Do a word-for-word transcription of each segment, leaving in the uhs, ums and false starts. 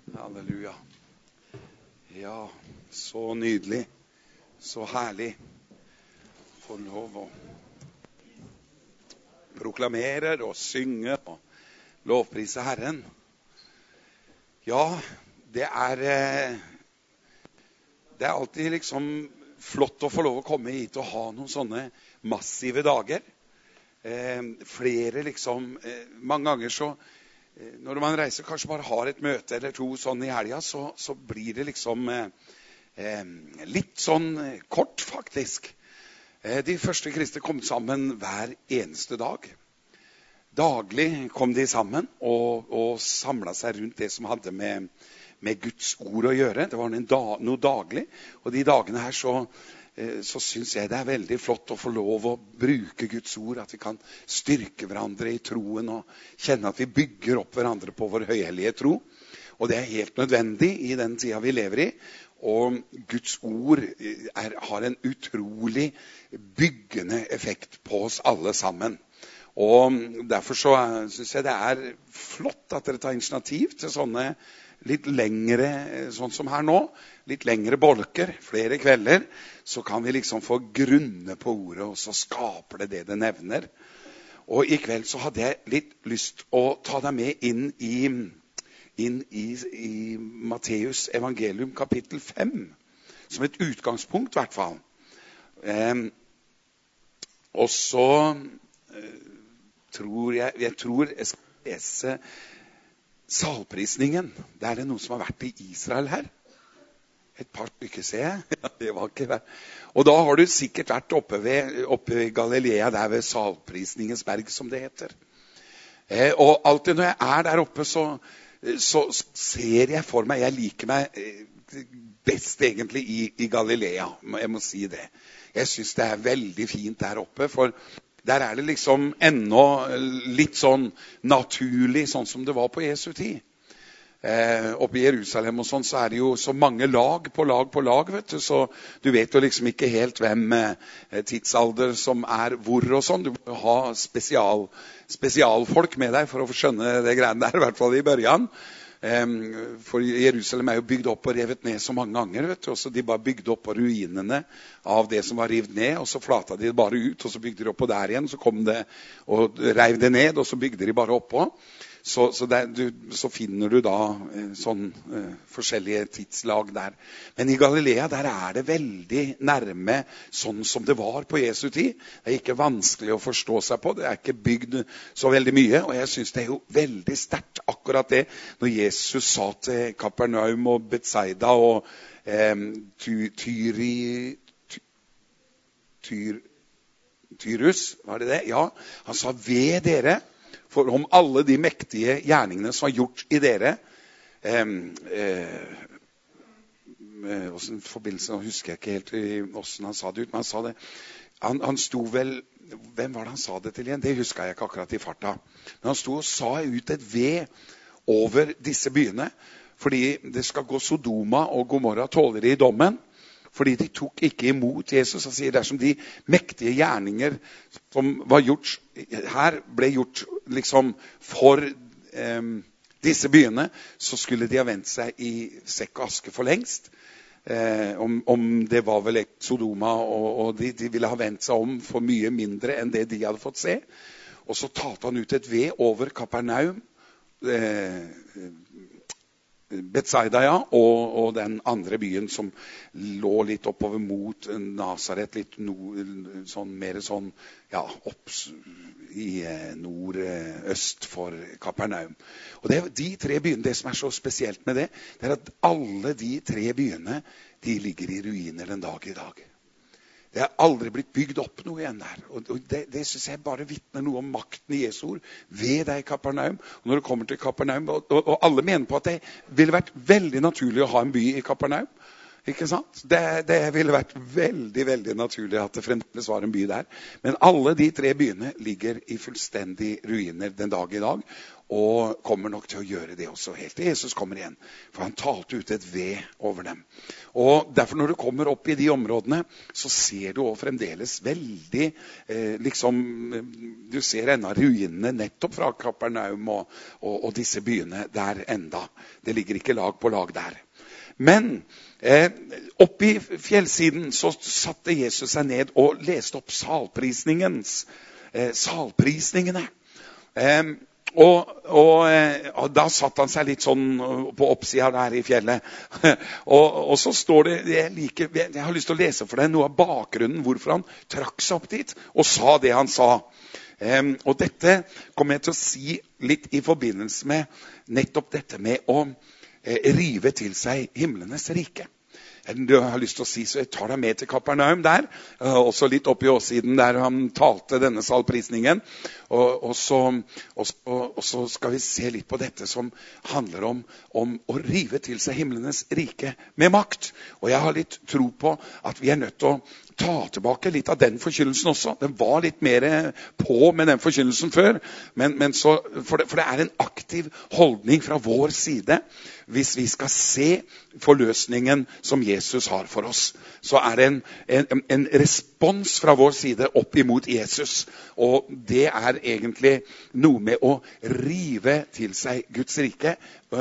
Halleluja. Ja, så nydelig, så herlig. Få lov å proklamere og synge og lovprise Herren. Ja, det er eh, det er alltid liksom flott å få lov å komme hit og ha noen sånne massive dager. Eh, flere liksom, eh, mange ganger så når man reiser kanskje bare har et møte eller to sånn i helga, så, så blir det liksom eh, litt sånn kort faktisk. Eh, de første kristne kom sammen hver eneste dag. Daglig kom de sammen og, og samlet seg rundt det som hadde med, med Guds ord å gjøre. Det var da, noe daglig, og de dagene her så så synes jeg det er veldig flott å få lov å bruke Guds ord, at vi kan styrke hverandre i troen og kjenne at vi bygger opp hverandre på vår høyhellige tro. Og det er helt nødvendig i den tida vi lever i. Og Guds ord er, har en utrolig byggende effekt på oss alle sammen. Og derfor så synes jeg det er flott at dere tar initiativ til sånne litt lengre, sånn som her nå, litt lengre bolker, flere kvelder, så kan vi liksom få grunne på ordet, og så skaper det det det nevner. Og i kveld så hadde jeg litt lyst å ta deg med inn i, inn i, i Matteus evangelium kapittel fem, som et utgangspunkt i hvert fall. Eh, og så eh, tror jeg, jeg tror jeg skal lese salprisningen. Det er det noen som har vært i Israel her. Et par stykker, ser jeg. Ja, det var ikke det. Og da har du sikkert vært oppe, ved, oppe i Galilea, der ved salprisningens berg, som det heter. Eh, og alltid når jeg er der oppe, så, så ser jeg for meg, jeg liker meg best egentlig i, i Galilea, jeg må si det. Jeg synes det er veldig fint der oppe, for der er det liksom ennå litt sånn naturlig, sånn som det var på Jesu tid. Eh, oppe i Jerusalem og sånn, så er det jo så mange lag på lag på lag, vet du, så du vet jo liksom ikke helt hvem eh, tidsalder som er hvor og sånn. Du må ha spesial, spesialfolk med deg for å få skjønne det greiene der, i hvert fall i børjan. Eh, for Jerusalem er jo bygd opp og revet ned så mange ganger, vet du, og så de bare bygde opp på ruinene av det som var revet ned, og så flata de det bare ut, og så bygde de opp på der igjen, så kom det og reiv det ned, og så bygde de bare oppå. Så, så, der, du, så finner du da eh, sånn eh, forskjellige tidslag der. Men i Galilea der er det veldig nærme sånn som det var på Jesu tid. Det er ikke vanskelig å forstå seg på. Det er ikke bygd så veldig mye. Og jeg synes det er jo veldig sterkt akkurat det. Når Jesus sa til Kapernaum og Betsaida og eh, ty, Tyri, ty, tyr, Tyrus, var det det? Ja, han sa ved dere. For om alle de mektige gjerningene som var gjort i dere, eh, eh, hvordan forbindelse, nå husker jeg ikke helt hvordan han sa det ut, men han sa det, han, han sto vel, hvem var det han sa det til igjen? Det husker jeg ikke akkurat i farta. Men han sto og sa ut et ved over disse byene, fordi det skal gå Sodoma og Gomorra tåler i dommen, fordi de tok ikke imot Jesus. Han sier dersom de mektige gjerninger som var gjort her ble gjort liksom for eh, disse byene, så skulle de ha vendt seg i sekk og aske for lengst. Eh, om, om det var vel Sodoma, og, og de, de ville ha vendt seg om for mye mindre enn det de hadde fått se. Og så talte han ut et ved over Kapernaum, eh, Betsaida, ja, og, og den andre byen som lå litt oppover mot Nazaret, litt nord, sånn, mer sånn, ja, opp i nordøst for Kapernaum. Og det, de tre byene, det som er så spesielt med det, det er at alle de tre byene, de ligger i ruiner den dag i dag. Det er aldri blitt bygd opp noe igjen der. Og det, det synes jeg bare vittner noe om makten i Jesu ord ved deg, Kapernaum. Og når det kommer til Kapernaum, og, og, og alle mener på at det ville vært veldig naturlig å ha en by i Kapernaum. Ikke sant? Det, det ville vært veldig, veldig naturlig at det fremdeles var en by der. Men alle de tre byene ligger i fullstendig ruiner den dag i dag, og kommer nok til å gjøre det også helt til Jesus kommer igjen. For han talte ut et ved over dem. Og derfor når du kommer opp i de områdene, så ser du også fremdeles veldig, eh, liksom, du ser enda ruinene nettopp fra Kapernaum og, og, og disse byene der enda. Det ligger ikke lag på lag der. Men eh, oppe i fjellsiden så satte Jesus seg ned og leste opp salprisningens, eh, salprisningene. Eh, og, og, eh, og da satt han seg litt sånn på oppsida der i fjellet. og, og så står det, jeg, liker, jeg har lyst til å lese for deg noe av bakgrunnen hvorfor han trakk seg opp dit og sa det han sa. Eh, og dette kommer jeg til å si litt i forbindelse med nettopp dette med å rive til seg himlenes rike. Du har lyst til å si, så jeg tar deg med til Kapernaum der, også litt opp i åssiden der han talte denne salprisningen, og, og, så, og, og så skal vi se litt på dette som handler om, om å rive til seg himlenes rike med makt. Og jeg har litt tro på at vi er nødt til å ta tilbake litt av den forkynnelsen også. Den var litt mer på med den forkynnelsen før, men, men så, for, det, for det er en aktiv holdning fra vår side. Hvis vi skal se forløsningen som Jesus har for oss, så er det en, en, en respons fra vår side opp imot Jesus. Og det er egentlig noe med å rive til seg Guds rike.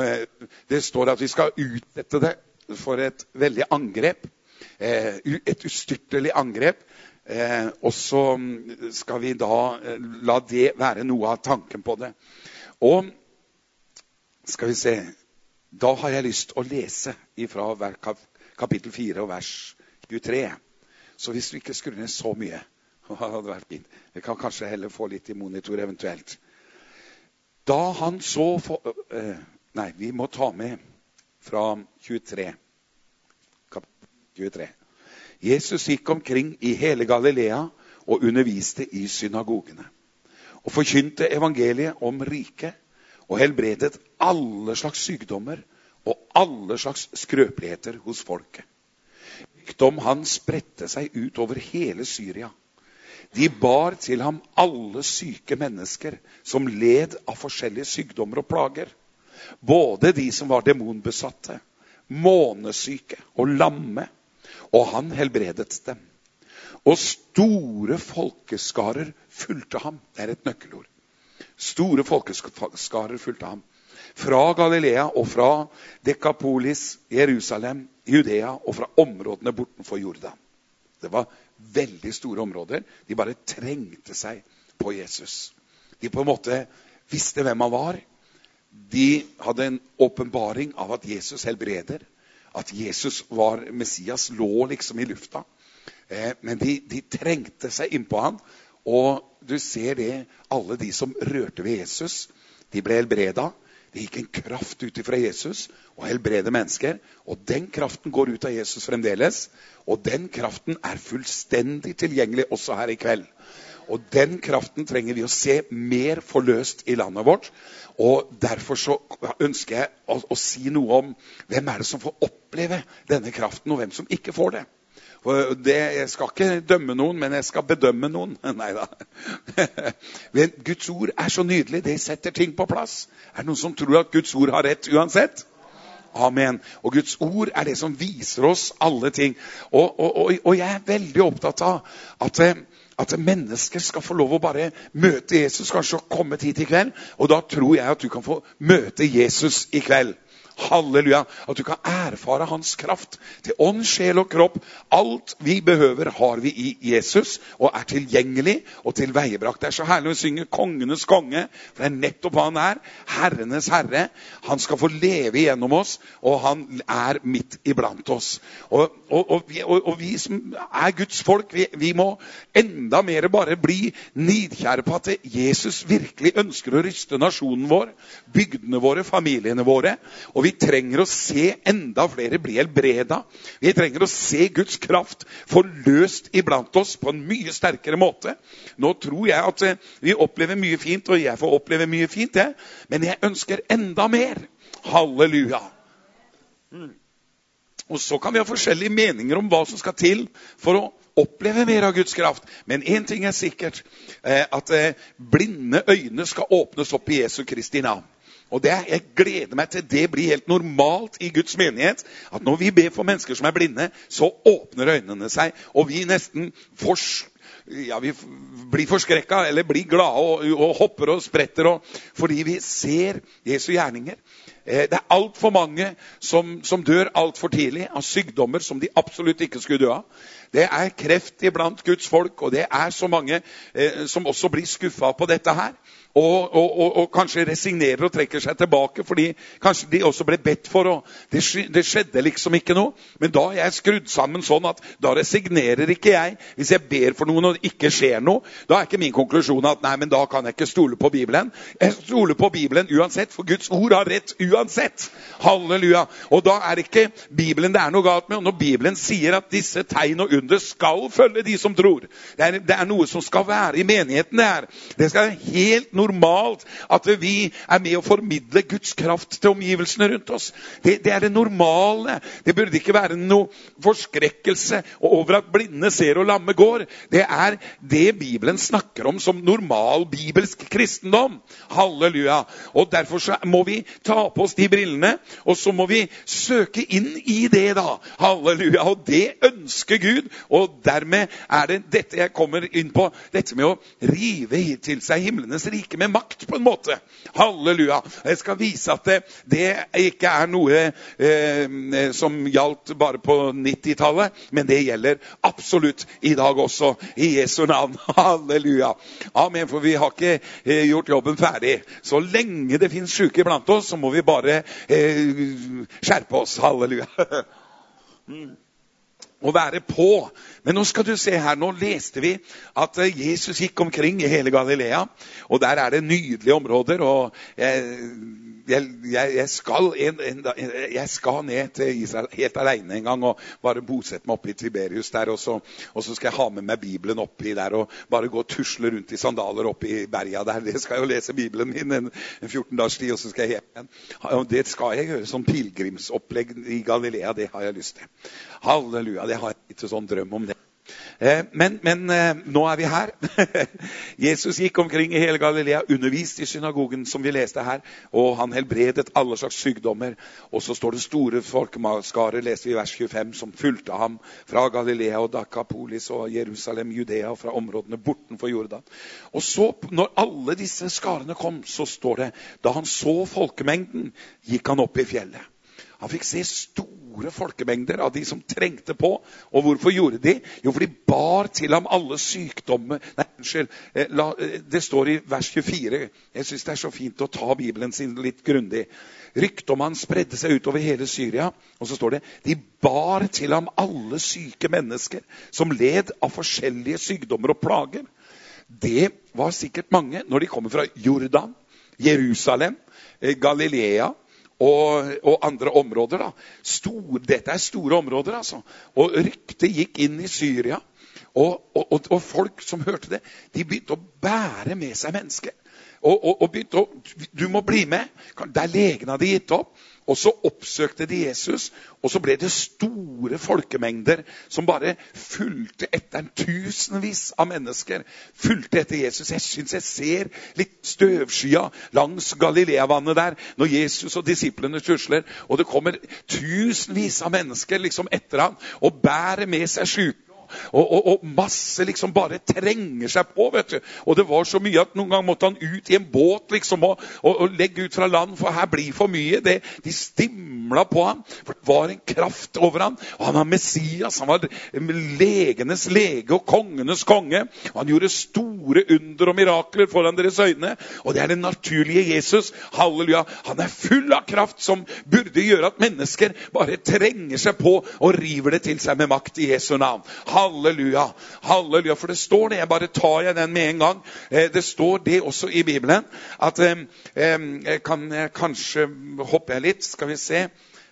Det står at vi skal utsette det for et veldig angrep. Et ustyrtelig angrep. Og så skal vi da la det være noe av tanken på det. Og skal vi se, da har jeg lyst til å lese fra kapittel fire og vers tjuetre. Så hvis du ikke skrur ned så mye, hadde det vært fint. Vi kan kanskje heller få litt i monitor eventuelt. Da han så for, uh, Nei, vi må ta med fra tjuetre. tjuetre. Jesus gikk omkring i hele Galilea og underviste i synagogene. Og forkynte evangeliet om riket og helbredet alle slags sykdommer og alle slags skrøpeligheter hos folket. Rykdom han spredte seg ut over hele Syria. De bar til ham alle syke mennesker som led av forskjellige sykdommer og plager. Både de som var demonbesatte, månesyke og lamme, og han helbredet dem. Og store folkeskarer fulgte ham. Det er et nøkkelord. Store folkeskarer fulgte ham. Fra Galilea og fra Dekapolis, Jerusalem, Judea og fra områdene bortenfor Jordan. Det var veldig store områder. De bare trengte seg på Jesus. De på en måte visste hvem han var. De hadde en åpenbaring av at Jesus helbreder. At Jesus var Messias, lå liksom i lufta. Eh, men de, de trengte seg inn på han. Og du ser det, alle de som rørte ved Jesus, de ble helbreda. Det gikk en kraft ut fra Jesus og helbrede mennesker. Og den kraften går ut av Jesus fremdeles. Og den kraften er fullstendig tilgjengelig også her i kveld. Og den kraften trenger vi å se mer forløst i landet vårt. Og derfor så ønsker jeg å, å si noe om hvem er det som får oppleve denne kraften, og hvem som ikke får det. For det, jeg skal ikke dømme noen, men jeg skal bedømme noen. Neida. Men Guds ord er så nydelig, det setter ting på plass. Er det noen som tror at Guds ord har rett uansett? Amen. Og Guds ord er det som viser oss alle ting. Og, og, og, og jeg er veldig opptatt av at, at mennesker skal få lov å bare møte Jesus, kanskje komme hit i kveld. Og da tror jeg at du kan få møte Jesus i kveld. Halleluja, at du kan erfare hans kraft til ånd, sjel og kropp. Alt vi behøver har vi i Jesus, og er tilgjengelig og tilveiebrakt. Det er så herlig å synge kongenes konge, for det er nettopp hva han er. Herrenes herre. Han skal få leve igjennom oss, og han er midt iblant oss. Og, og, og, vi, og, og vi som er Guds folk, vi, vi må enda mer bare bli nidkjære på at Jesus virkelig ønsker å ryste nasjonen vår, bygdene våre, familiene våre, og vi Vi trenger å se enda flere bli helbreda. Vi trenger å se Guds kraft forløst iblant oss på en mye sterkere måte. Nå tror jeg at vi opplever mye fint, og jeg får oppleve mye fint, jeg. Men jeg ønsker enda mer. Halleluja. Mm. Og så kan vi ha forskjellige meninger om hva som skal til for å oppleve mer av Guds kraft. Men en ting er sikkert, at blinde øyne skal åpnes opp i Jesu Kristi navn. Og det, jeg gleder meg til det blir helt normalt i Guds menighet, at når vi ber for mennesker som er blinde, så åpner øynene seg, og vi nesten får, ja, vi blir forskrekket, eller blir glade, og, og hopper og spretter, og, fordi vi ser Jesu gjerninger. Det er alt for mange som, som dør alt for tidlig av sykdommer som de absolutt ikke skulle dø av. Det er kreft iblant Guds folk, og det er så mange eh, som også blir skuffet på dette her. Og, og, og, og kanskje resignerer og trekker seg tilbake, fordi kanskje de også ble bedt for, og det, det skjedde liksom ikke noe. Men da er jeg skrudd sammen sånn at da resignerer ikke jeg. Hvis jeg ber for noen og det ikke skjer noe, da er ikke min konklusjon at nei, men da kan jeg ikke stole på Bibelen. Jeg stoler på Bibelen uansett, for Guds ord har rett uansett. Halleluja. Og da er ikke Bibelen det er noe galt med, og når Bibelen sier at disse tegn og under skal følge de som tror. Det er, det er noe som skal være i menigheten det her. Det skal være helt normalt at vi er med å formidle Guds kraft til omgivelsene rundt oss. Det, det er det normale. Det burde ikke være noe forskrekkelse over at blinde ser og lamme går. Det er det Bibelen snakker om som normal bibelsk kristendom. Halleluja. Og derfor så må vi ta på oss de brillene, og så må vi søke inn i det da. Halleluja. Og det ønsker Gud, og dermed er det dette jeg kommer inn på, dette med å rive til seg himlenes rike med makt på en måte. Halleluja. Jeg skal vise at det, det ikke er noe eh, som gjaldt bare på nittitallet, men det gjelder absolutt i dag også, i Jesu navn. Halleluja. Amen, for vi har ikke eh, gjort jobben ferdig. Så lenge det finnes syke blant oss, så må vi bare eh, skjerpe oss. Halleluja. Mm. Å være på. Men nå skal du se her, nå leste vi at Jesus gikk omkring i hele Galilea, og der er det nydelige områder, og jeg, jeg, jeg, skal, en, en, jeg skal ned til Israel helt alene en gang, og bare bosette meg oppe i Tiberius der, og så, og så skal jeg ha med meg Bibelen oppi der, og bare gå og tusle rundt i sandaler oppi i berga der. Det skal jeg jo lese Bibelen min en, en fjorten dagers tid, og så skal jeg hjem igjen. Det skal jeg gjøre som pilgrimsopplegg i Galilea, det har jeg lyst til. Halleluja, det har jeg ikke sånn drøm om det. Men, men nå er vi her. Jesus gikk omkring i hele Galilea, undervist i synagogen som vi leste her, og han helbredet alle slags sykdommer. Og så står det store folkeskare, leser vi i vers tjuefem, som fulgte ham fra Galilea og Dakapolis og Jerusalem, Judea, og fra områdene bortenfor Jordan. Og så, når alle disse skarene kom, så står det, da han så folkemengden, gikk han opp i fjellet. Han fikk se store folkemengder av de som trengte på. Og hvorfor gjorde de? Jo, for de bar til ham alle sykdommer. Nei, unnskyld. Det står i vers tjuefire. Jeg synes det er så fint å ta Bibelen sin litt grundig. Ryktet om han spredde seg ut over hele Syria. Og så står det, de bar til ham alle syke mennesker som led av forskjellige sykdommer og plager. Det var sikkert mange når de kommer fra Jordan, Jerusalem, Galilea, Og, og andre områder da. Stor, dette er store områder altså. Og ryktet gikk inn i Syria. Og, og, og folk som hørte det, de begynte å bære med seg mennesker. Og, og, og begynte å, du må bli med. Der legen hadde gitt opp. Og så oppsøkte de Jesus, og så ble det store folkemengder som bare fulgte etter tusenvis av mennesker. Fulgte etter Jesus. Jeg synes jeg ser litt støvskya langs Galilea-vannet der, når Jesus og disiplene tusler, og det kommer tusenvis av mennesker liksom etter ham, og bærer med seg syke. Og, og, og masse liksom bare trenger seg på, vet du. Og det var så mye at noen gang måtte han ut i en båt liksom, og, og, og legge ut fra land, for her blir for mye. Det, de stimla på ham, for det var en kraft over ham. Og han var Messias, han var legenes lege og kongenes konge. Og han gjorde store under og mirakler foran deres øyne. Og det er den naturlige Jesus. Halleluja. Han er full av kraft som burde gjøre at mennesker bare trenger seg på og river det til seg med makt i Jesu navn. Halleluja, halleluja, for det står det, jeg bare tar jeg den med en gang, det står det også i Bibelen, at jeg kan kanskje hoppe jeg litt, skal vi se,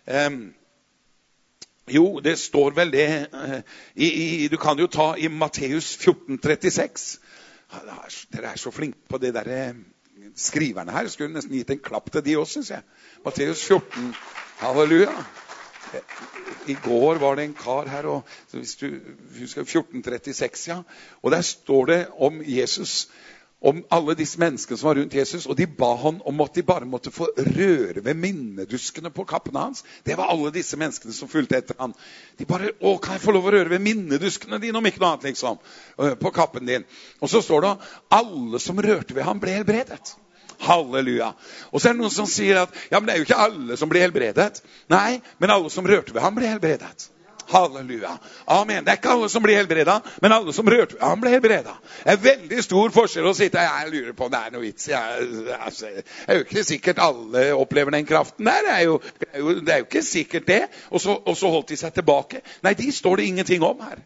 jo, det står vel det, i, i, du kan jo ta i Matteus fjorten trettiseks, dere er så flinke på det der skriverne her, jeg skulle nesten gitt en klapp til de også, synes jeg, Matteus fjorten, halleluja, i går var det en kar her, og hvis du husker fjorten trettiseks, ja, og der står det om Jesus, om alle disse menneskene som var rundt Jesus, og de ba han om at de bare måtte få røre ved minneduskene på kappene hans. Det var alle disse menneskene som fulgte etter han. De bare, å, kan jeg få lov å røre ved minneduskene dine, om ikke noe annet, liksom, på kappen din. Og så står det, alle som rørte ved han ble helbredet. Halleluja. Og så er det noen som sier at, ja, men det er jo ikke alle som ble helbredet. Nei, men alle som rørte ved han ble helbredet. Halleluja. Amen. Det er ikke alle som blir helbredet, men alle som rørte, han ble helbredet. Det er veldig stor forskjell å sitte, jeg lurer på om det er noe vits. Jeg, altså, det er jo ikke sikkert alle opplever den kraften der. Det er jo, det er jo, det er jo ikke sikkert det. Og så, og så holdt de seg tilbake. Nei, de står det ingenting om her.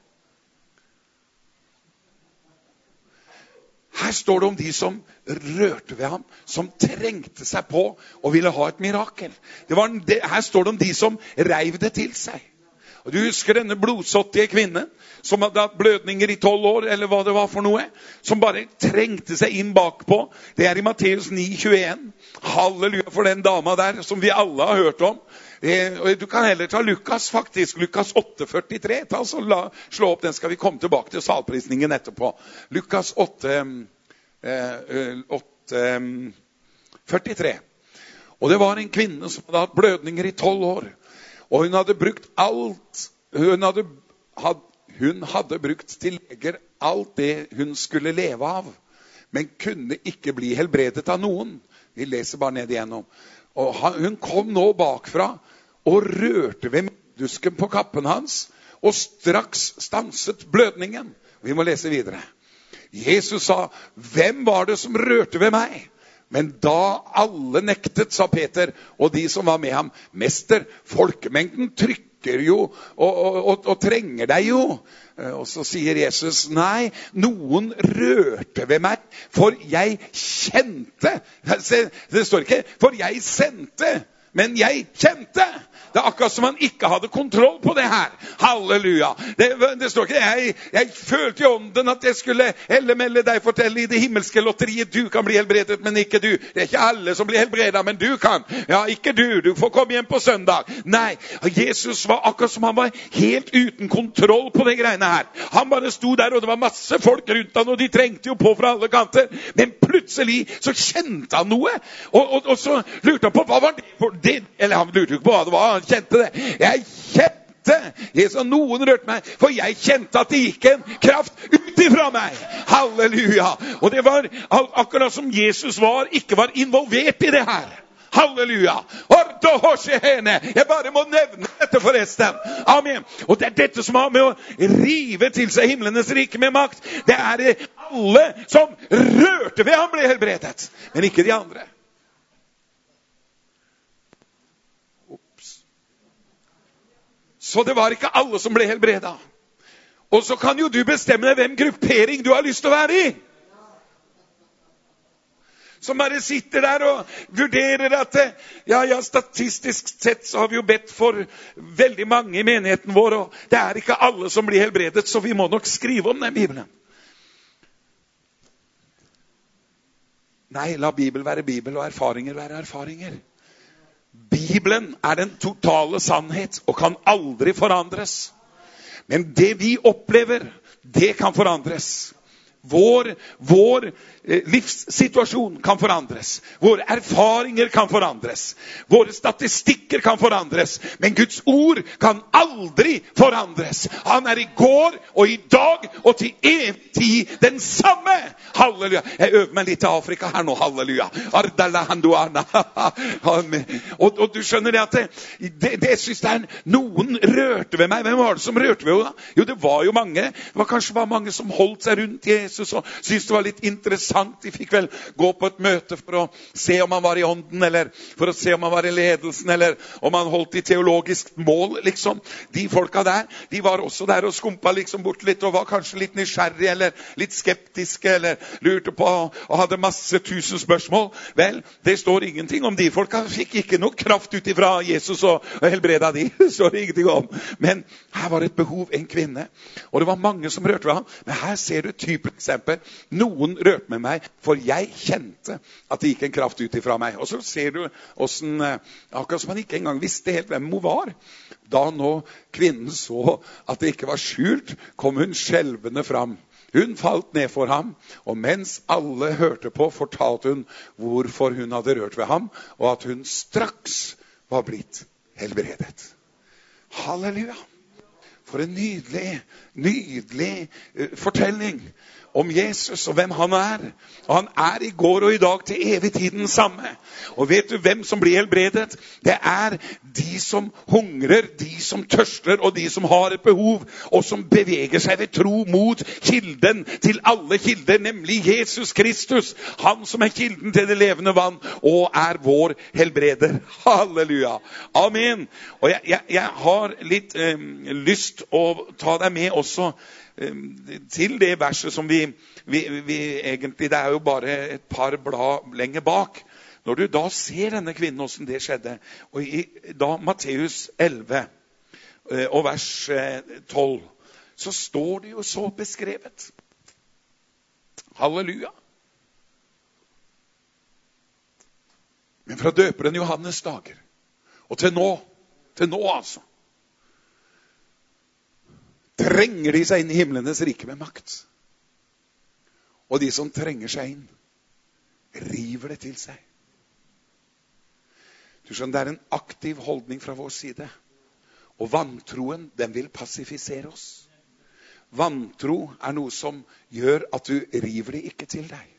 Her står det om de som rørte ved ham, som trengte seg på og ville ha et mirakel. Det var, det, her står det om de som reiv det til seg. Og du husker denne blodsottige kvinnen som hadde hatt blødninger i tolv år, eller hva det var for noe, som bare trengte seg inn bakpå. Det er i Matteus ni tjueen. Halleluja for den dama der, som vi alle har hørt om. Du kan heller ta Lukas, faktisk. Lukas åtte førtitre. Ta så la, slå opp den, skal vi komme tilbake til salprisningen etterpå. Lukas åtte førtitre. Og det var en kvinne som hadde hatt blødninger i tolv år. Og hun hadde brukt alt, hun hadde, had, hun hadde brukt til leger alt det hun skulle leve av, men kunne ikke bli helbredet av noen. Vi leser bare ned igjennom. Og han, hun kom nå bakfra og rørte ved middusken på kappen hans, og straks stanset blødningen. Vi må lese videre. Jesus sa, hvem var det som rørte ved meg? Men da alle nektet, sa Peter, og de som var med ham, mester, folkemengden trykker jo og, og, og, og trenger deg jo. Og så sier Jesus, nei, noen rørte ved meg, for jeg kjente. Det står ikke, for jeg sendte, men jeg kjente. Det er akkurat som han ikke hadde kontroll på det her. Halleluja. Det, det står ikke, jeg, jeg følte i ånden at jeg skulle elle melde deg fortelle i det himmelske lotteriet, du kan bli helbredet, men ikke du. Det er ikke alle som blir helbredet, men du kan. Ja, ikke du. Du får komme hjem på søndag. Nei, Jesus var akkurat som han var helt uten kontroll på de greiene her. Han bare sto der, og det var masse folk rundt han, og de trengte jo på fra alle kanter. Men plutselig så kjente han noe, og, og, og så lurte han på, hva var det for det? Eller han lurte ikke på hva det var, han kjente det. Jeg kjente, Jesus, noen rørte meg, for jeg kjente at det gikk en kraft ut ifra meg. Halleluja. Og det var akkurat som Jesus var, ikke var involvert i det her. Halleluja. Jeg bare må nevne dette forresten. Amen. Og det er dette som har med å rive til seg himlenes rike med makt. Det er det alle som rørte ved han ble helbredet, men ikke de andre. Så det var ikke alle som ble helbredet. Og så kan jo du bestemme deg hvem gruppering du har lyst til å være i. Som bare sitter der og vurderer at ja, ja, statistisk sett så har vi jo bedt for veldig mange i menigheten vår, og det er ikke alle som blir helbredet, så vi må nok skrive om den Bibelen. Nei, la Bibel være Bibel og erfaringer være erfaringer. Bibelen er den totale sannhet og kan aldri forandres. Men det vi opplever, det kan forandres. Vår, vår eh, livssituasjon kan forandres. Våre erfaringer kan forandres. Våre statistikker kan forandres. Men Guds ord kan aldri forandres. Han er i går og i dag og til evig tid den samme. Halleluja. Jeg øver meg litt til Afrika her nå. Halleluja. og, og du skjønner det at det, det, det synes det er noen rørte ved meg. Hvem var det som rørte ved henne? Jo, det var jo mange. Det var kanskje bare mange som holdt seg rundt Jesus og syntes det var litt interessant. De fikk vel gå på et møte for å se om han var i ånden, eller for å se om han var i ledelsen, eller om han holdt i teologisk mål, liksom. De folka der, de var også der og skumpa liksom bort litt, og var kanskje litt nysgjerrige, eller litt skeptiske, eller lurte på, og hadde masse tusen spørsmål. Vel, det står ingenting om de folka. Fikk ikke noe kraft ut ifra Jesus og, og helbreda de. Det står det ingenting om. Men her var et behov, en kvinne. Og det var mange som rørte ved ham. Men her ser du typer eksempel. Noen rørte med meg, for jeg kjente at det gikk en kraft ut ifra meg. Og så ser du hvordan, akkurat som han ikke engang visste helt hvem hun var. Da nå kvinnen så at det ikke var skjult, kom hun skjelvende fram. Hun falt ned for ham, og mens alle hørte på, fortalte hun hvorfor hun hadde rørt ved ham, og at hun straks var blitt helbredet. Halleluja! For en nydelig, nydelig uh, fortelling om Jesus og hvem han er. Og han er i går og i dag til evig tid den samme. Og vet du hvem som blir helbredet? Det er de som hungrer, de som tørster, og de som har et behov, og som beveger seg ved tro mot kilden til alle kilder, nemlig Jesus Kristus. Han som er kilden til det levende vann, og er vår helbreder. Halleluja! Amen! Og jeg, jeg, jeg har litt eh, lyst å ta deg med også til det verset som vi, vi, vi egentlig, det er jo bare et par blad lenger bak. Når du da ser denne kvinnen, hvordan det skjedde, og i da Matteus elleve og vers tolv, så står det jo så beskrevet. Halleluja! Men fra døperen Johannes dager, og til nå, til nå altså, trenger de seg inn i himlenes rike med makt. Og de som trenger seg inn, river det til seg. Du skjønner, det er en aktiv holdning fra vår side. Og vantroen, den vil passifisere oss. Vantro er noe som gjør at du river det ikke til deg.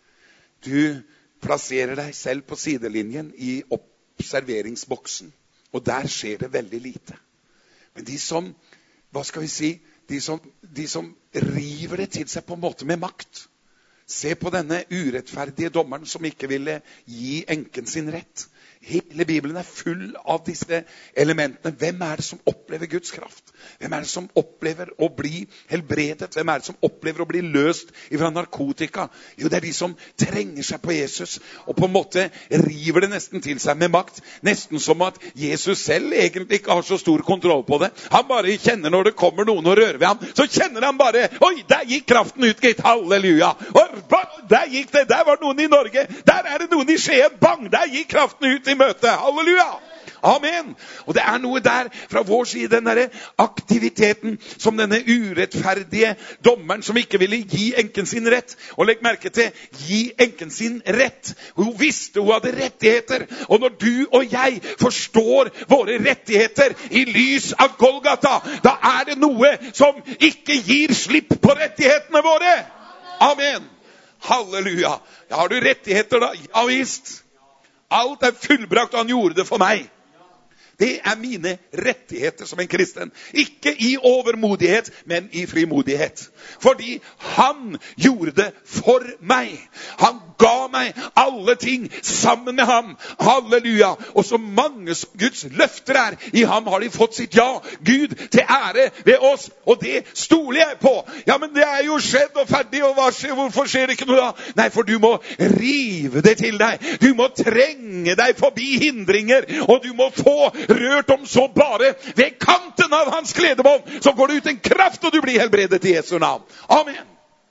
Du plasserer deg selv på sidelinjen i observeringsboksen, og der skjer det veldig lite. Men de som Hva skal vi si? De som, de som river det til seg på en måte med makt. Se på denne urettferdige dommeren som ikke ville gi enken sin rett. Hele Bibelen er full av disse elementene. Hvem er det som opplever Guds kraft? Hvem er det som opplever å bli helbredet? Hvem er det som opplever å bli løst fra narkotika? Jo, det er de som trenger seg på Jesus, og på en måte river det nesten til seg med makt. Nesten som at Jesus selv egentlig ikke har så stor kontroll på det. Han bare kjenner når det kommer noen og rører ved ham, så kjenner han bare, oi, der gikk kraften ut, gitt, halleluja. Og der gikk det, der var noen i Norge, der er det noen i Skien, bang, der gikk kraften ut i møte. Halleluja! Amen! Og det er noe der fra vår side, den der aktiviteten som denne urettferdige dommeren som ikke ville gi enken sin rett. Og legg merke til, gi enken sin rett. Hun visste hun hadde rettigheter. Og når du og jeg forstår våre rettigheter i lys av Golgata, da er det noe som ikke gir slipp på rettighetene våre. Amen! Halleluja! Ja, har du rettigheter da? Ja, visst. Alt er fullbrakt, og han gjorde det for meg. Det er mine rettigheter som en kristen. Ikke i overmodighet, men i frimodighet. Fordi han gjorde det for meg. Han ga meg alle ting sammen med ham. Halleluja. Og så mange som Guds løfter er, i ham har de fått sitt ja. Gud til ære ved oss, og det stoler jeg på. Ja, men det er jo skjedd og ferdig, og hva skjer? Hvorfor skjer det ikke noe da? Nei, for du må rive det til deg. Du må trenge deg forbi hindringer, og du må få rørt om så bare ved kanten av hans kledebånd, så går det ut en kraft, og du blir helbredet i Jesu navn. Amen.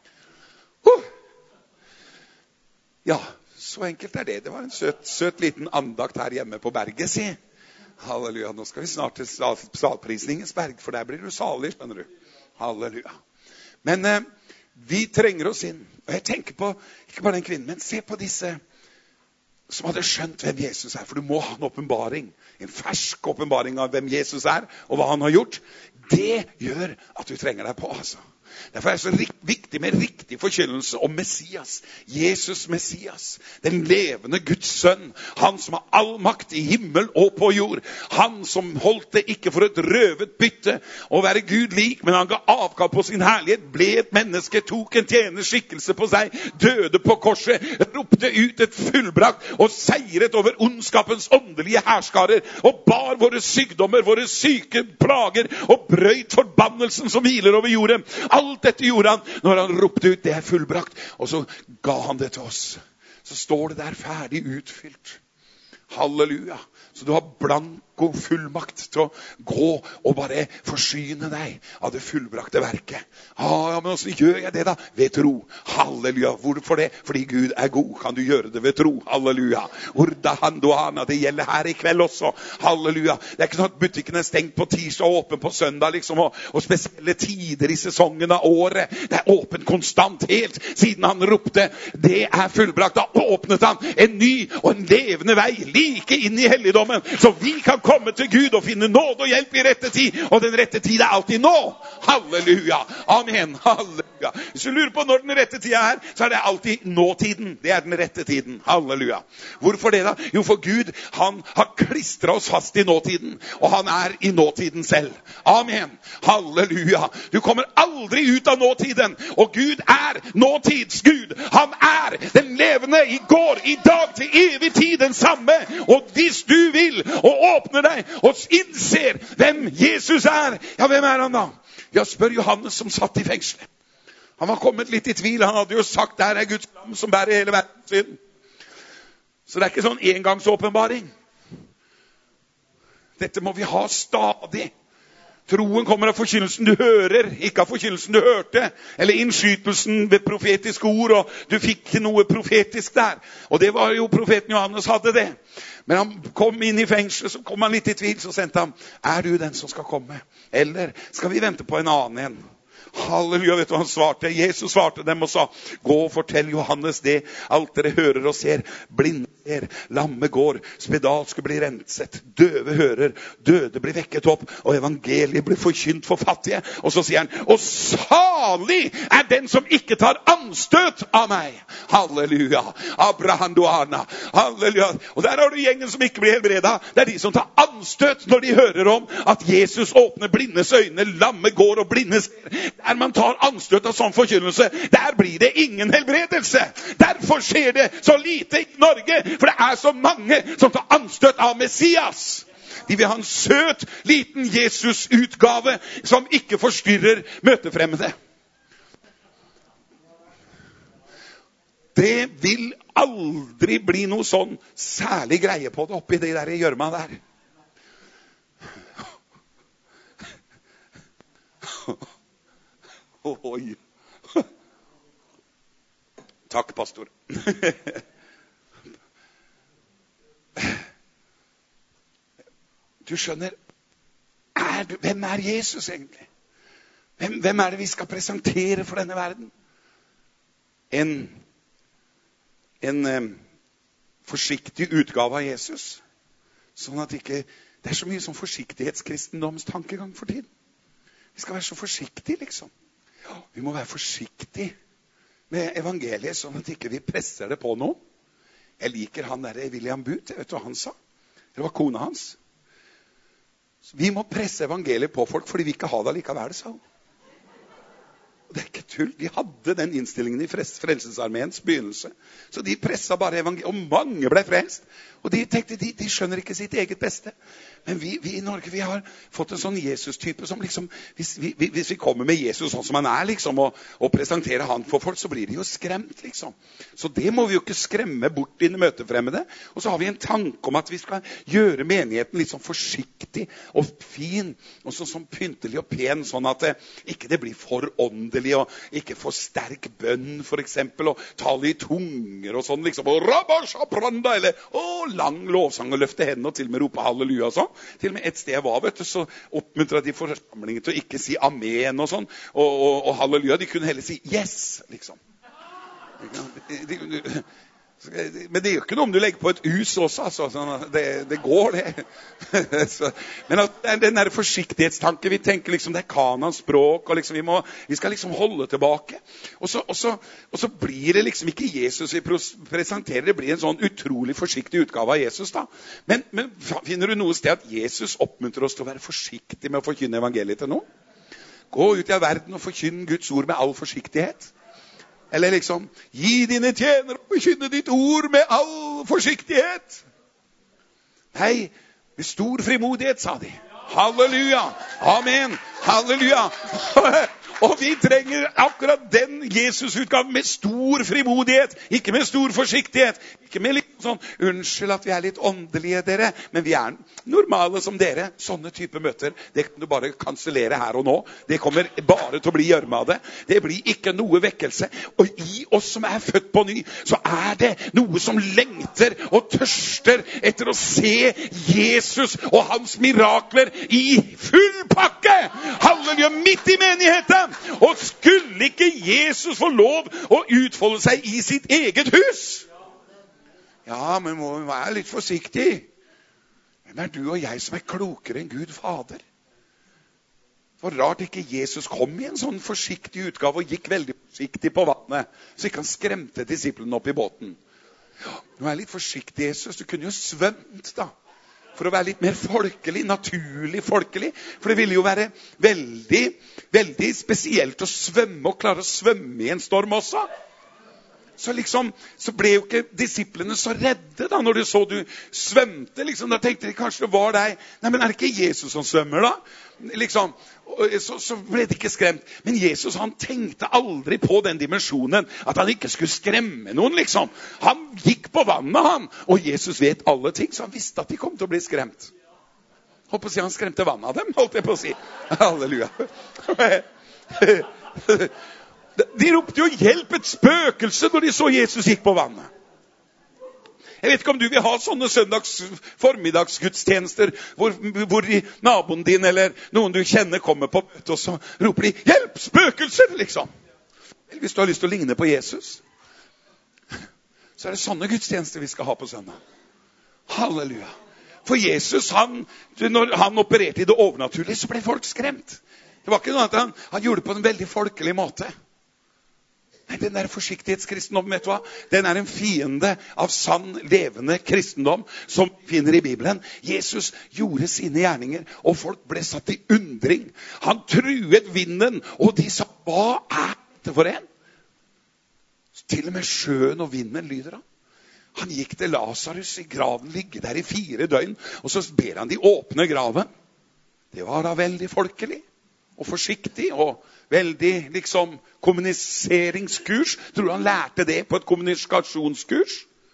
Uh. Ja, så enkelt er det. Det var en søt, søt liten andakt her hjemme på berget, si. Halleluja, nå skal vi snart til salprisningens berg, for der blir du salig, skjønner du. Halleluja. Men eh, vi trenger oss inn. Og jeg tenker på, ikke bare den kvinnen, men se på disse som hadde skjønt hvem Jesus er. For du må ha en åpenbaring, en fersk åpenbaring av hvem Jesus er, og hva han har gjort. Det gjør at du trenger deg på, altså. Derfor er det så viktig med riktig forkynnelse om Messias. Jesus Messias, den levende Guds sønn. Han som har all makt i himmel og på jord. Han som holdt det ikke for et røvet bytte å være Gud lik, men han ga avkall på sin herlighet, ble et menneske, tok en tjeners skikkelse på seg, døde på korset, ropte ut et fullbrakt og seiret over ondskapens åndelige herskarer, og bar våre sykdommer, våre syke plager, og brøyt forbannelsen som hviler over jorden. Alt dette gjorde han når han ropte ut, det er fullbrakt, og så ga han det til oss. Så står det der ferdig utfylt. Halleluja. Så du har blant god fullmakt til å gå og bare forsyne deg av det fullbrakte verket. Ah, ja, men hvordan gjør jeg det da? Ved tro. Halleluja. Hvorfor det? Fordi Gud er god. Kan du gjøre det ved tro? Halleluja. Urda handoana. Det gjelder her i kveld også. Halleluja. Det er ikke sånn at butikken er stengt på tirsdag og åpen på søndag, liksom, og, og spesielle tider i sesongen av året. Det er åpen konstant helt siden han ropte. Det er fullbrakt. Da åpnet han en ny og en levende vei like inn i helligdommen, så vi kan komme til Gud og finne nåd og hjelp i rette tid. Og den rette tid er alltid nå. Halleluja. Amen. Halleluja. Hvis du lurer på når den rette tida er, så er det alltid nåtiden. Det er den rette tiden. Halleluja. Hvorfor det da? Jo, for Gud, han har klistret oss fast i nåtiden, og han er i nåtiden selv. Amen. Halleluja. Du kommer aldri ut av nåtiden, og Gud er nåtids Gud. Han er den levende i går, i dag, til evig tid den samme. Og hvis du vil og åpner deg og innser hvem Jesus er, ja, hvem er han da? Ja, spør Johannes som satt i fengslet. Han var kommet litt i tvil. Han hadde jo sagt, der er Guds lam som bærer hele verdens synd. Så det er ikke sånn engangsåpenbaring. Dette må vi ha stadig. Troen kommer av forkynnelsen du hører, ikke av forkynnelsen du hørte, eller innskytelsen ved profetiske ord, og du fikk noe profetisk der. Og det var jo profeten Johannes hadde det. Men han kom inn i fengselet, så kom han litt i tvil, så sendte han, er du den som skal komme? Eller skal vi vente på en annen en? Halleluja, vet du hva han svarte? Jesus svarte dem og sa, gå og fortell Johannes det, alt dere hører og ser, blinde ser, lamme går, spedalske blir renset, døve hører, døde blir vekket opp, og evangeliet blir forkynt for fattige. Og så sier han, og salig er den som ikke tar anstøt av meg. Halleluja, Abrahandoana, halleluja. Og der har du gjengen som ikke blir helbredet. Det er de som tar anstøt når de hører om at Jesus åpner blindes øyne, lamme går og blinde ser. Der man tar anstøt av sånn forkynnelse, der blir det ingen helbredelse. Derfor skjer det så lite i Norge, for det er så mange som tar anstøt av Messias. De vil ha en søt, liten Jesus-utgave som ikke forstyrrer møtefremmede. Det vil aldri bli noe sånn særlig greie på det oppi det der i gjørma der. Oi. Takk, pastor. Du skjønner, er du, hvem er Jesus egentlig? Hvem, hvem er det vi skal presentere for denne verden? En, en um, forsiktig utgave av Jesus. Sånn at ikke, det er så mye sånn forsiktighetskristendoms tankegang for tiden. Vi skal være så forsiktige, liksom. Vi må være forsiktige med evangeliet, sånn at ikke vi presser det på noen. Jeg liker han der William Booth, vet du hva han sa? Det var kona hans. Vi må presse evangeliet på folk, fordi vi ikke har det likevel, sa hun. Og det er ikke tull. De hadde den innstillingen i Frelsesarmeens begynnelse. Så de presset bare evangeliet, og mange ble frelst. Og de tenkte, de, de skjønner ikke sitt eget beste. Men vi, vi i Norge, vi har fått en sånn Jesus-type som liksom, hvis vi, hvis vi kommer med Jesus sånn som han er, liksom, og, og presenterer han for folk, så blir de jo skremt, liksom. Så det må vi jo ikke skremme bort dine møtefremmede. Og så har vi en tanke om at vi skal gjøre menigheten litt sånn forsiktig og fin, og sånn, sånn pyntelig og pen, sånn at det, ikke det blir for åndelig, og ikke for sterk bønn, for eksempel, og tale i tunger og sånn, liksom, og rabashabranda, eller å, lang lovsang og løfte hendene, og til og med rope halleluja og sånn. Til og med et sted jeg var, vet du, så oppmuntret de forsamlingen til å ikke si amen og sånn, og, og, og halleluja. De kunne heller si yes, liksom. De, de, de, men det er jo ikke noe om du legger på et hus også, altså. Det, det går, det. Så, men den der forsiktighetstanken, vi tenker liksom det er Kanans språk, og liksom vi, må, vi skal liksom holde tilbake. Og så, og, så, og så blir det liksom ikke Jesus vi presenterer, det blir en sånn utrolig forsiktig utgave av Jesus da. Men, men finner du noe sted at Jesus oppmuntrer oss til å være forsiktig med å forkynne evangeliet til noen? Gå ut i verden og forkynne Guds ord med all forsiktighet. Eller liksom, gi dine tjenere og forkynne ditt ord med all forsiktighet. Nei, med stor frimodighet, sa de. Halleluja, amen, halleluja. Og vi trenger akkurat den Jesus-utgaven med stor frimodighet, ikke med stor forsiktighet. Ikke med litt sånn, unnskyld at vi er litt åndelige dere, men vi er normale som dere. Sånne type møter, det kan du bare kansellere her og nå. Det kommer bare til å bli gjørme av det. Det blir ikke noe vekkelse. Og i oss som er født på ny, så er det noe som lengter og tørster etter å se Jesus og hans mirakler i full pakke. Halleluja, midt i menigheten. Og skulle ikke Jesus få lov å utfolde seg i sitt eget hus? Ja, men må være litt forsiktig. Hvem er du og jeg som er klokere enn Gud Fader? For rart ikke Jesus kom i en sånn forsiktig utgave og gikk veldig forsiktig på vannet, så ikke han skremte disiplene opp i båten. Nå er jeg litt forsiktig, Jesus. Du kunne jo svømt da, for å være litt mer folkelig, naturlig folkelig. For det ville jo være veldig, veldig spesielt å svømme og klare å svømme i en storm også. Så liksom, så ble jo ikke disiplene så redde da, når de så du svømte. Liksom, da tenkte de kanskje det var deg. Nei, men er det ikke Jesus som svømmer da? Liksom, så, så ble de ikke skremt. Men Jesus, han tenkte aldri på den dimensjonen, at han ikke skulle skremme noen, liksom. Han gikk på vannet, han. Og Jesus vet alle ting, så han visste at de kom til å bli skremt. Holdt på å si, han skremte vannet av dem, holdt jeg på å si. Halleluja. De ropte jo hjelp, et spøkelse, når de så Jesus gikk på vannet. Jeg vet ikke om du vil ha sånne søndags formiddagsgudstjenester, hvor, hvor naboen din eller noen du kjenner kommer på møte, og så roper de, hjelp, spøkelser, liksom. Eller hvis du har lyst til å ligne på Jesus, så er det sånne gudstjenester vi skal ha på søndag. Halleluja. For Jesus, han, når han opererte i det overnaturlige, så ble folk skremt. Det var ikke noe at han, han gjorde det på en veldig folkelig måte. Nei, den der forsiktighetskristendommen, vet du hva? Den er en fiende av sann, levende kristendom som vi finner i Bibelen. Jesus gjorde sine gjerninger, og folk ble satt i undring. Han truet vinden, og de sa, hva er det for en? Til og med sjøen og vinden lyder han. Han gikk til Lazarus i graven, ligge der i fire døgn, og så ber han de åpne graven. Det var da veldig folkelig og forsiktig og veldig liksom kommuniseringskurs. Tror du han lærte det på et kommunikasjonskurs?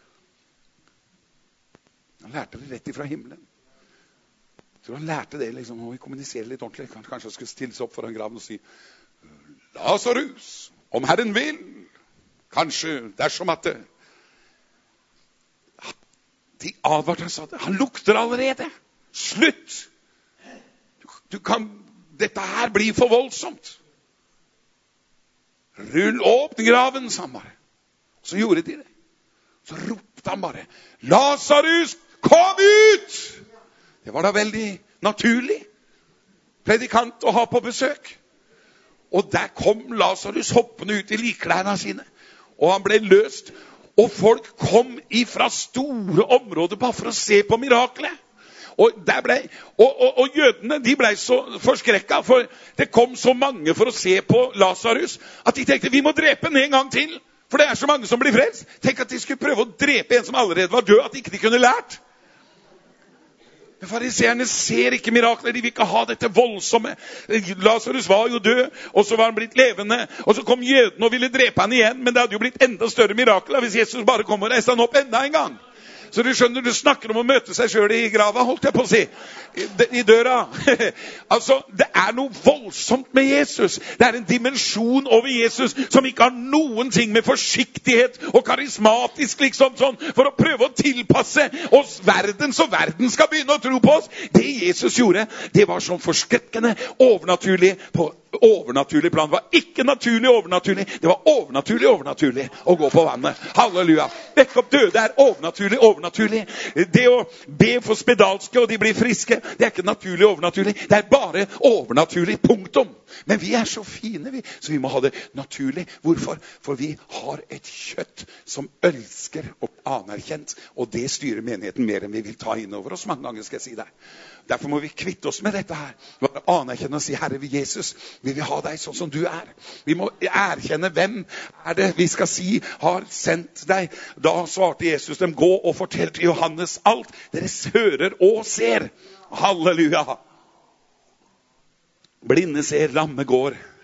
Han lærte det rett ifra himmelen. Tror du han lærte det liksom, å kommunisere litt ordentlig? Kanskje han skulle stille seg opp foran graven og si, Lazarus, om Herren vil, kanskje dersom at det. De advarte, han sa det. Han lukter allerede. Slutt! Du, du kan, dette her blir for voldsomt. Rull opp graven, sa han bare. Så gjorde de det. Så ropte han bare, Lazarus, kom ut! Det var da veldig naturlig predikant å ha på besøk. Og der kom Lazarus hoppende ut i likklærne sine. Og han ble løst. Og folk kom ifra store områder bare for å se på miraklet. Og, der ble, og, og, og jødene, de ble så forskrekket, for det kom så mange for å se på Lazarus, at de tenkte, vi må drepe den en gang til, for det er så mange som blir frelst. Tenk at de skulle prøve å drepe en som allerede var død, at ikke de kunne lært. Men fariseerne ser ikke mirakler, de vil ikke ha dette voldsomme. Lazarus var jo død, og så var han blitt levende, og så kom jødene og ville drepe han igjen, men det hadde jo blitt enda større mirakler hvis Jesus bare kom og reiste han opp enda en gang. Så du skjønner, du snakker om å møte seg selv i grava, holdt jeg på å si, i, i døra. Altså, det er noe voldsomt med Jesus. Det er en dimensjon over Jesus som ikke har noen ting med forsiktighet og karismatisk, liksom sånn, for å prøve å tilpasse oss verden, så verden skal begynne å tro på oss. Det Jesus gjorde, det var sånn forskrekkende, overnaturlig på overnaturlig plan. Det var ikke naturlig overnaturlig. Det var overnaturlig overnaturlig å gå på vannet. Halleluja. Vekk opp døde er overnaturlig overnaturlig. Det å be for spedalske og de blir friske, det er ikke naturlig overnaturlig. Det er bare overnaturlig, punktum. Men vi er så fine, vi, så vi må ha det naturlig. Hvorfor? For vi har et kjøtt som elsker og anerkjent, og det styrer menigheten mer enn vi vil ta inn over oss. Mange ganger skal jeg si det. Derfor må vi kvitte oss med dette her. Bare anerkjenne og si, Herre, vi Jesus, vi vil ha deg sånn som du er. Vi må erkjenne hvem er det vi skal si har sendt deg. Da svarte Jesus dem, gå og fortell til Johannes alt. Dere hører og ser. Halleluja. Blinde ser, lamme går,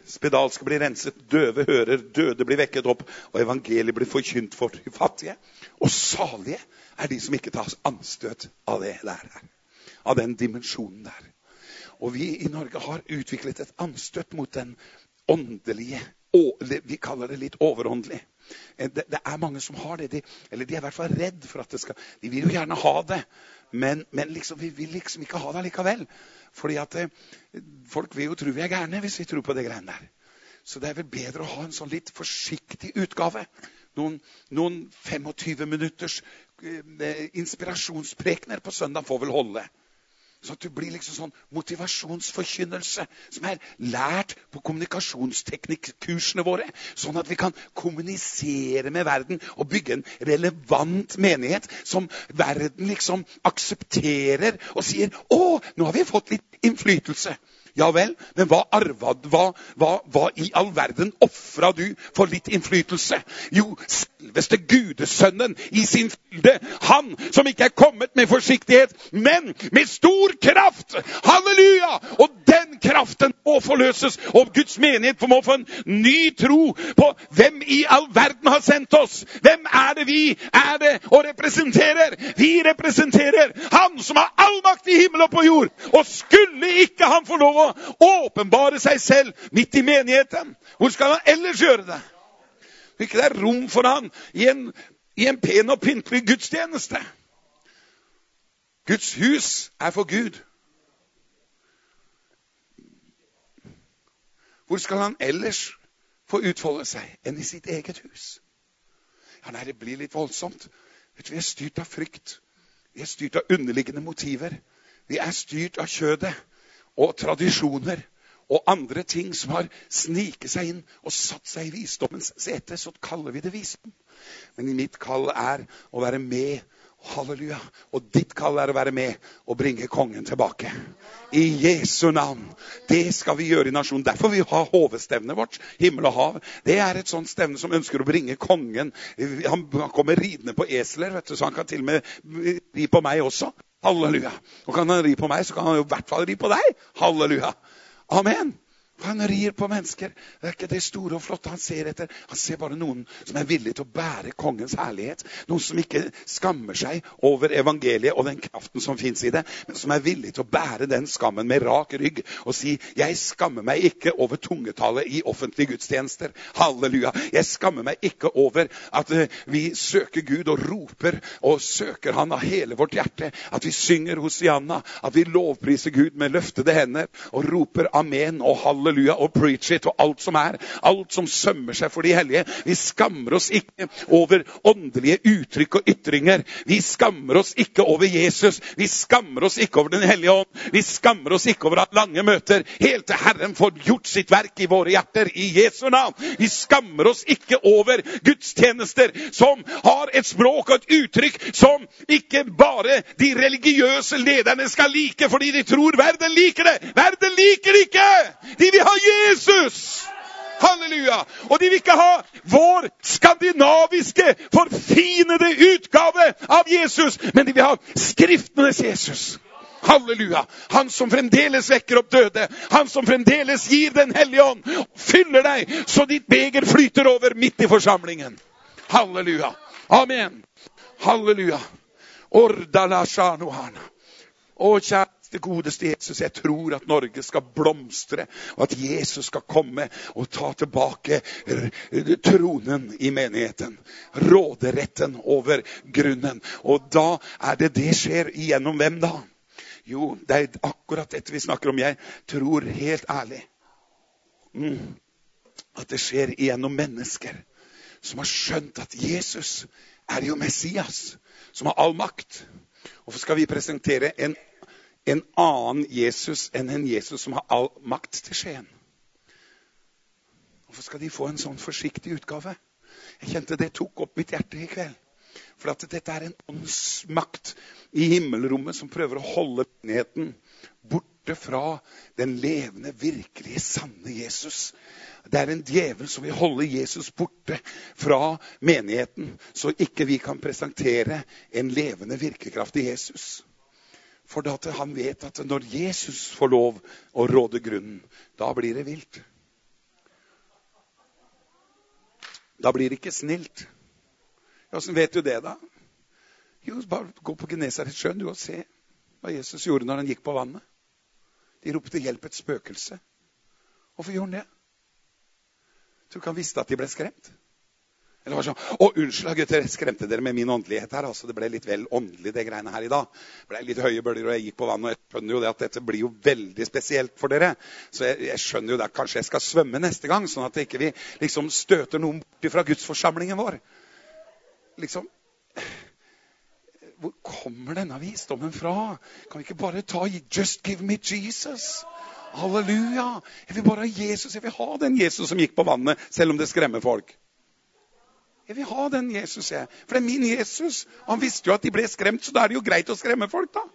spedalske blir renset, døve hører, døde blir vekket opp, og evangeliet blir forkynt for de fattige. Og salige er de som ikke tas anstøt av det der, av den dimensjonen der. Og vi i Norge har utviklet et anstøt mot den åndelige, vi kaller det litt overåndelig. Det, det er mange som har det, de, eller de er i hvert fall redd for at det skal, de vil jo gjerne ha det, men, men liksom, vi vil liksom ikke ha det likevel. Fordi at eh, folk vil jo tro vi er gærne hvis vi tror på det greiene der. Så det er vel bedre å ha en sånn litt forsiktig utgave. Noen, noen tjuefem minutters eh, inspirasjonsprekener på søndag får vel holde. Så at det blir liksom sånn motivasjonsforkynnelse som er lært på kommunikasjonsteknikkkursene våre. Sånn at vi kan kommunisere med verden og bygge en relevant menighet som verden liksom aksepterer og sier, å, nå har vi fått litt innflytelse. Ja vel, men hva arvad, hva, hva, hva i all verden offret du for litt innflytelse? Jo, selveste Gudesønnen i sin fylde, han som ikke er kommet med forsiktighet, men med stor kraft. Halleluja! Og den kraften må forløses, og Guds menighet må få en ny tro på hvem i all verden har sendt oss. Hvem er det vi er det og representerer? Vi representerer han som har all makt i himmel og på jord, og skulle ikke han få lov å åpenbare seg selv midt i menigheten. Hvor skal han ellers gjøre det? Ikke det er rom for han i en, i en pen og pyntelig gudstjeneste. Guds hus er for Gud. Hvor skal han ellers få utfolde seg enn i sitt eget hus? Ja, nei, det blir litt voldsomt. Vet du, vi er styrt av frykt. Vi er styrt av underliggende motiver. Vi er styrt av kjødet og tradisjoner og andre ting som har sniket seg inn og satt seg i visdommens sete, så kaller vi det visdom. Men i mitt kall er å være med, halleluja, og ditt kall er å være med og bringe kongen tilbake. I Jesu navn. Det skal vi gjøre i nasjonen. Derfor vi har hovedstevnet vårt, himmel og hav. Det er et sånt stevne som ønsker å bringe kongen. Han kommer ridende på esler, vet du, så han kan til og med ri på meg også. Halleluja. Og kan han ri på meg, så kan han jo i hvert fall ri på deg. Halleluja. Amen. Han rir på mennesker. Det er ikke det store og flotte han ser etter. Han ser bare noen som er villig til å bære kongens herlighet. Noen som ikke skammer seg over evangeliet og den kraften som finnes i det, men som er villig til å bære den skammen med rak rygg og si, jeg skammer meg ikke over tungetallet i offentlige gudstjenester. Halleluja. Jeg skammer meg ikke over at uh, vi søker Gud og roper og søker han av hele vårt hjerte. At vi synger Hosianna, at vi lovpriser Gud med løftede hender og roper amen og halleluja. Halleluja, og preach it, og alt som er, alt som sømmer seg for de hellige. Vi skammer oss ikke over åndelige uttrykk og ytringer. Vi skammer oss ikke over Jesus. Vi skammer oss ikke over den hellige ånd. Vi skammer oss ikke over at lange møter, helt til Herren får gjort sitt verk i våre hjerter, i Jesu navn. Vi skammer oss ikke over gudstjenester som har et språk og et uttrykk som ikke bare de religiøse lederne skal like, fordi de tror verden liker det. Verden liker det ikke! De vil ha Jesus! Halleluja! Og de vil ikke ha vår skandinaviske, forfinede utgave av Jesus, men de vil ha skriftenes Jesus. Halleluja! Han som fremdeles vekker opp døde, han som fremdeles gir den hellige ånd, fyller deg så ditt beger flyter over midt i forsamlingen. Halleluja! Amen! Halleluja! Ordala shanohana. Å, kjære det godeste Jesus, jeg tror at Norge skal blomstre, og at Jesus skal komme og ta tilbake tronen i menigheten, råderetten over grunnen. Og da er det det skjer igjennom hvem da? Jo, det er akkurat dette vi snakker om. Jeg tror helt ærlig mm, at det skjer igjennom mennesker som har skjønt at Jesus er jo Messias, som har all makt. Hvorfor skal vi presentere en En annen Jesus enn en Jesus som har all makt til skjeen? Hvorfor skal de få en sånn forsiktig utgave? Jeg kjente det tok opp mitt hjerte i kveld. For at dette er en åndsmakt i himmelrommet som prøver å holde menigheten borte fra den levende, virkelige, sanne Jesus. Det er en djevel som vil holde Jesus borte fra menigheten, så ikke vi kan presentere en levende virkekraftig Jesus. For at han vet at når Jesus får lov å råde grunnen, da blir det vilt. Da blir det ikke snilt. Hvordan vet du det da? Jo, bare gå på Genesaretsjøen du og se hva Jesus gjorde når han gikk på vannet. De ropte hjelp et spøkelse. Hvorfor gjorde han det? Tror du ikke han visste at de ble skremt? Eller var det sånn, å unnskyld gutter, skremte dere med min åndelighet her. Altså, det ble litt vel åndelig det greiene her i dag. Det ble litt høye bølger og jeg gikk på vannet. Og jeg skjønner jo det at dette blir jo veldig spesielt for dere. Så jeg, jeg skjønner jo det at kanskje jeg skal svømme neste gang, sånn at ikke vi liksom støter noen bort fra Gudsforsamlingen vår. Liksom, hvor kommer denne visdommen fra? Kan vi ikke bare ta just give me Jesus? Halleluja! Jeg vil bare ha Jesus. Jeg vil ha den Jesus som gikk på vannet, selv om det skremmer folk. Jeg vil ha den Jesus, jeg. For det er min Jesus. Han visste jo at de ble skremt, så da er det jo greit å skremme folk, da.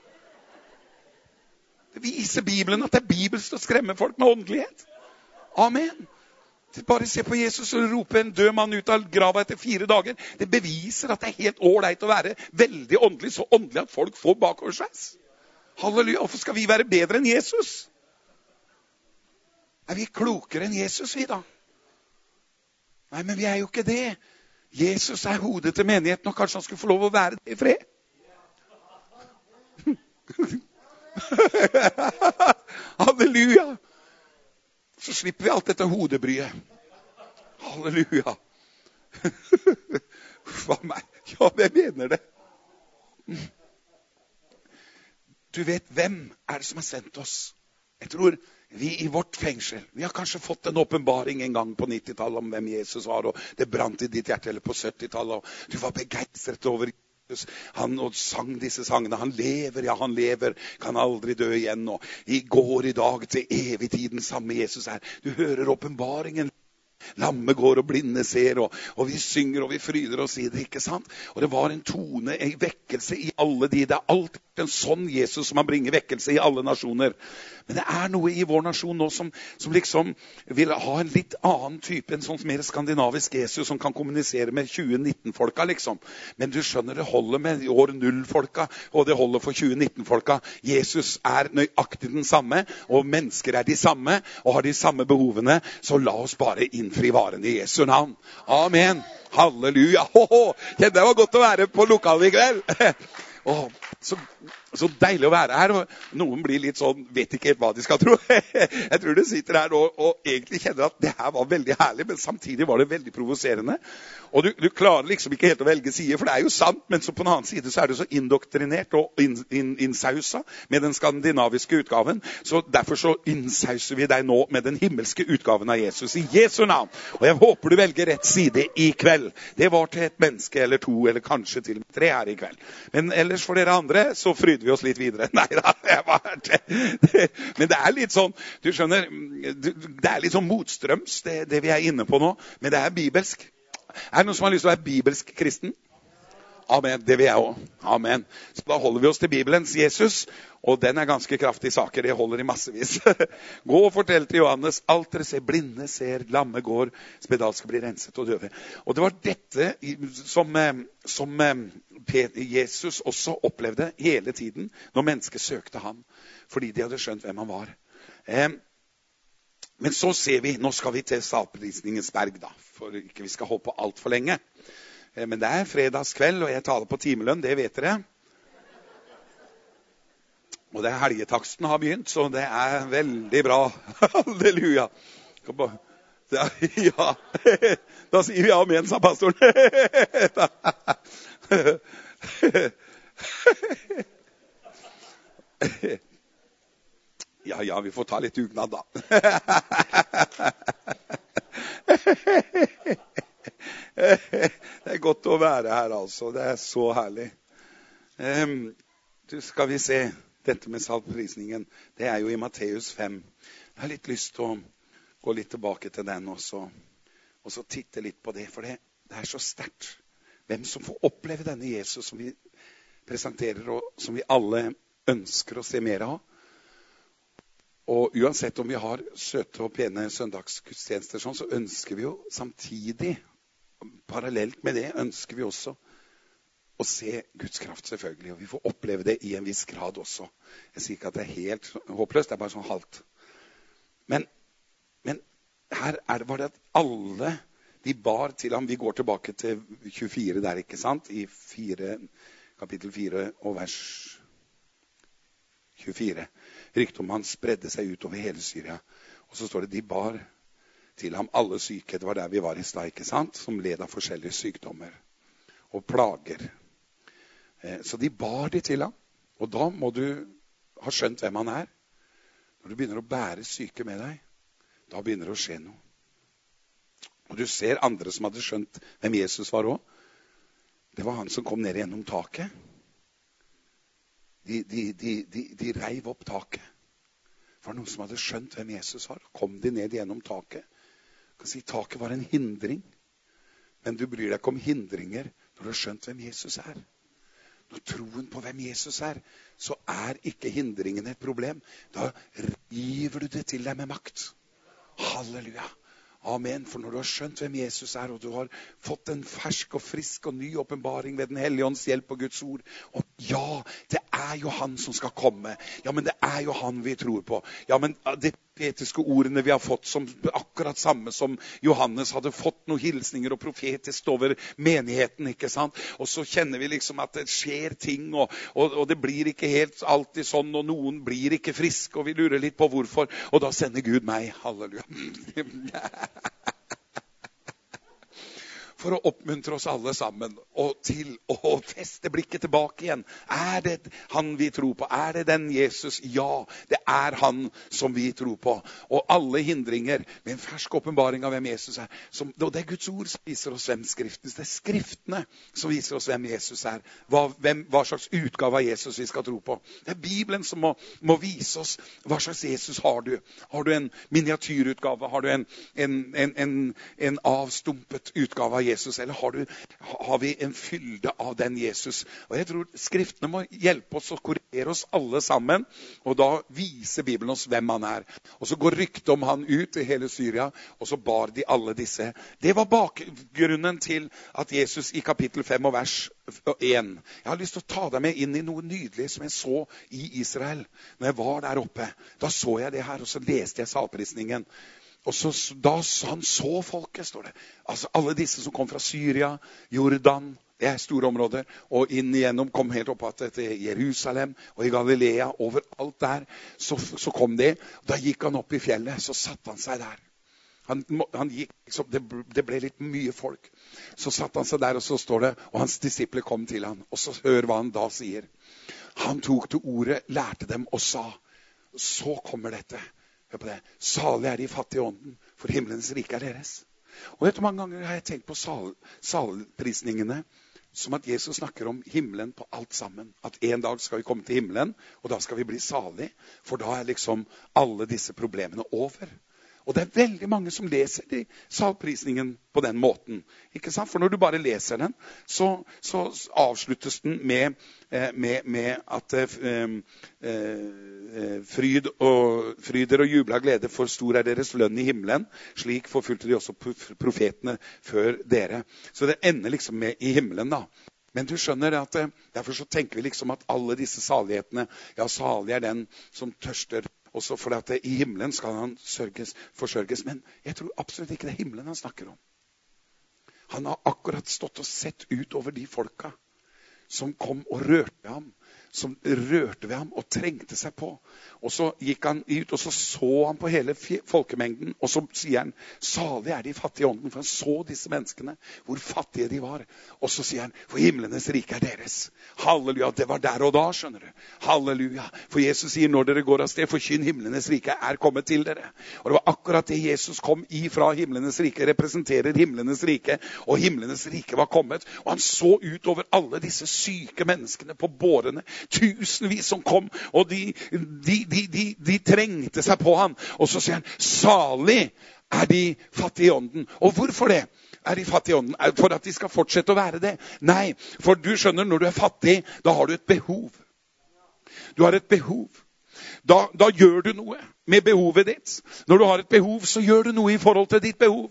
Det viser Bibelen at det er bibelsk å skremme folk med åndelighet. Amen. Bare se på Jesus og rope en død mann ut av grava etter fire dager. Det beviser at det er helt ålreit å være veldig åndelig, så åndelig at folk får bakoversveis. Halleluja, hvorfor skal vi være bedre enn Jesus? Er vi klokere enn Jesus, vi da? Nei, men vi er jo ikke det. Jesus er hodet til menigheten, og kanskje han skulle få lov å være det i fred. Halleluja. Så slipper vi alt dette hodebryet. Halleluja. Hva meg? Ja, jeg mener det. Du vet, hvem er det som har sendt oss? Jeg tror vi i vårt fengsel, vi har kanskje fått en åpenbaring en gang på nittitallet om hvem Jesus var, og det brant i ditt hjerte, eller på syttitallet, og du var begeistret over Jesus. Han og sang disse sangene. Han lever, ja han lever, kan aldri dø igjen, og i går, i dag, til evig tiden, samme Jesus er. Du hører åpenbaringen. Lamme går og blinde ser, og, og vi synger og vi fryder oss i det, ikke sant? Og det var en tone, en vekkelse i alle de. Det er alltid en sånn Jesus som han bringer vekkelse i alle nasjoner. Men det er noe i vår nasjon nå som, som liksom vil ha en litt annen type, en sånn mer skandinavisk Jesus som kan kommunisere med tjue nitten-folka, liksom. Men du skjønner, det holder med år null-folka, og det holder for tjue nitten-folka. Jesus er nøyaktig den samme, og mennesker er de samme, og har de samme behovene, så la oss bare innfri varen i Jesu navn. Amen. Halleluja. Hoho. Ja, det var godt å være på lokalet i kveld. Åh, så, så deilig å være her. Noen blir litt sånn, vet ikke helt hva de skal tro. Jeg tror de sitter her og, og egentlig kjenner at det her var veldig herlig, men samtidig var det veldig provoserende. Og du, du klarer liksom ikke helt å velge side, for det er jo sant, men så på en annen side så er det så indoktrinert og inn, inn, innsausa med den skandinaviske utgaven. Så derfor så innsauser vi deg nå med den himmelske utgaven av Jesus i Jesu navn. Og jeg håper du velger rett side i kveld. Det var til et menneske eller to, eller kanskje til og med tre her i kveld. Men ellers for dere andre, så fryder vi oss litt videre. Neida, jeg var det. Men det er litt sånn, du skjønner, det er litt sånn motstrøms, det, det vi er inne på nå. Men det er bibelsk. Er det noen som har lyst til å være bibelsk kristen? Amen, det vil jeg også. Amen. Så da holder vi oss til Bibelens Jesus, og den er ganske kraftig saker, det holder i massevis. Gå og fortell til Johannes, alt dere ser, blinde ser, lamme går, spedalske blir renset og døve. Og det var dette som, som Jesus også opplevde hele tiden, når mennesker søkte ham, fordi de hadde skjønt hvem han var. Men så ser vi, nå skal vi til Salprisningens berg da, for ikke vi skal holde på alt for lenge. Men det er fredagskveld, og jeg taler på timelønn, det vet dere. Og det er helgetaksten har begynt, så det er veldig bra. Halleluja. Ja, da sier vi amen, sa pastoren. Ja, ja, vi får ta litt dugnad da. Det er godt å være her, altså. Det er så herlig. Um, du skal vi se, dette med salprisningen, det er jo i Matteus fem. Jeg har litt lyst til å gå litt tilbake til den også, og så titte litt på det, for det, det er så sterkt. Hvem som får oppleve denne Jesus som vi presenterer, og som vi alle ønsker å se mer av. Og uansett om vi har søte og pene søndagsgudstjenester, sånn, så ønsker vi jo samtidig, parallelt med det, ønsker vi også å se Guds kraft selvfølgelig. Og vi får oppleve det i en viss grad også. Jeg sier ikke at det er helt håpløst, det er bare sånn halvt. Men, men her er det bare at alle De bar til ham. Vi går tilbake til tjuefire der, ikke sant? I fire, kapittel fire og vers tjuefire. Ryktet om han spredde seg ut over hele Syria. Og så står det, de bar til ham alle syke. Det var der vi var i stad, ikke sant? Som led av forskjellige sykdommer og plager. Så de bar de til ham. Og da må du ha skjønt hvem han er. Når du begynner å bære syke med deg, da begynner det å skje noe. Og du ser andre som hadde skjønt hvem Jesus var også. Det var han som kom ned gjennom taket. De, de, de, de, de reiv opp taket. Det var noen som hadde skjønt hvem Jesus var. Kom de ned gjennom taket. Jeg kan si taket var en hindring. Men du bryr deg ikke om hindringer når du har skjønt hvem Jesus er. Når troen på hvem Jesus er, så er ikke hindringen et problem. Da river du det til deg med makt. Halleluja. Amen. For når du har skjønt hvem Jesus er, og du har fått en fersk og frisk og ny åpenbaring ved den hellige ånds hjelp og Guds ord, og ja, det er jo han som skal komme. Ja, men det er jo han vi tror på. Ja, men det profetiske ordene vi har fått, som akkurat samme som Johannes hadde fått noen hilsninger og profetisk over menigheten, ikke sant? Og så kjenner vi liksom at det skjer ting, og, og, og det blir ikke helt alltid sånn, og noen blir ikke friske, og vi lurer litt på hvorfor, og da sender Gud meg. Halleluja. For å oppmuntre oss alle sammen, og til å feste blikket tilbake igjen. Er det han vi tror på? Er det den Jesus? Ja, det er han som vi tror på. Og alle hindringer med en fersk åpenbaring av hvem Jesus er. Som, og det er Guds ord som viser oss hvem skriften er. Det er skriftene som viser oss hvem Jesus er. Hva, hvem, hva slags utgave av Jesus vi skal tro på. Det er Bibelen som må, må vise oss hva slags Jesus har du. Har du en miniatyrutgave? Har du en, en, en, en, en avstumpet utgave av Jesus? Jesus, eller har, du, har vi en fylde av den Jesus? Og jeg tror skriftene må hjelpe oss å korrigere oss alle sammen, og da viser Bibelen oss hvem han er. Og så går ryktet om han ut i hele Syria, og så bar de alle disse. Det var bakgrunnen til at Jesus i kapittel fem og vers én. Jeg har lyst til å ta deg med inn i noe nydelig som jeg så i Israel. Når jeg var der oppe, da så jeg det her, og så leste jeg salprisningen. Og så, da han så folket, står det. Altså alle disse som kom fra Syria, Jordan, det er store områder, og inn igjennom kom helt opp til Jerusalem og i Galilea, overalt der, så, så kom de. Da gikk han opp i fjellet, så satte han seg der. Han, han gikk, liksom, det, det ble litt mye folk. Så satte han seg der, og så står det, og hans disipler kom til han. Og så hør hva han da sier. Han tok til ordet, lærte dem og sa, så kommer dette. Hør på det. Salig er de fattige i ånden, for himmelens rike er deres. Og vet du, mange ganger har jeg tenkt på sal, salprisningene som at Jesus snakker om himmelen på alt sammen. At en dag skal vi komme til himmelen, og da skal vi bli salig, for da er liksom alle disse problemene over. Og det er veldig mange som leser de salprisningen på den måten. Ikke sant? For når du bare leser den, så, så avsluttes den med, med, med at eh, eh, fryd og, fryder og jubel av glede, for stor er deres lønn i himmelen. Slik forfulgte de også profetene før dere. Så det ender liksom med i himmelen da. Men du skjønner at derfor så tenker vi liksom at alle disse salighetene, ja, salig er den som tørster. Også for at i himmelen skal han sørges, forsørges. Men jeg tror absolutt ikke det er himmelen han snakker om. Han har akkurat stått og sett ut over de folka som kom og rørte ham. Som rørte ved ham og trengte seg på. Og så gikk han ut, og så så han på hele folkemengden. Og så sier han, salig er de fattige i ånden. For han så disse menneskene, hvor fattige de var. Og så sier han, for himlenes rike er deres. Halleluja, det var der og da, skjønner du. Halleluja, for Jesus sier, når dere går av sted, forkynn himlenes rike er kommet til dere. Og det var akkurat det Jesus kom ifra himlenes rike, representerer himlenes rike, og himlenes rike var kommet. Og han så ut over alle disse syke menneskene på bårene, tusenvis som kom, og de, de, de, de, de trengte seg på han. Og så sier han, salig er de fattige i ånden. Og hvorfor det? Er de fattige i ånden? For at de skal fortsette å være det? Nei, for du skjønner, når du er fattig, da har du et behov. Du har et behov. Da, da gjør du noe med behovet ditt. Når du har et behov, så gjør du noe i forhold til ditt behov.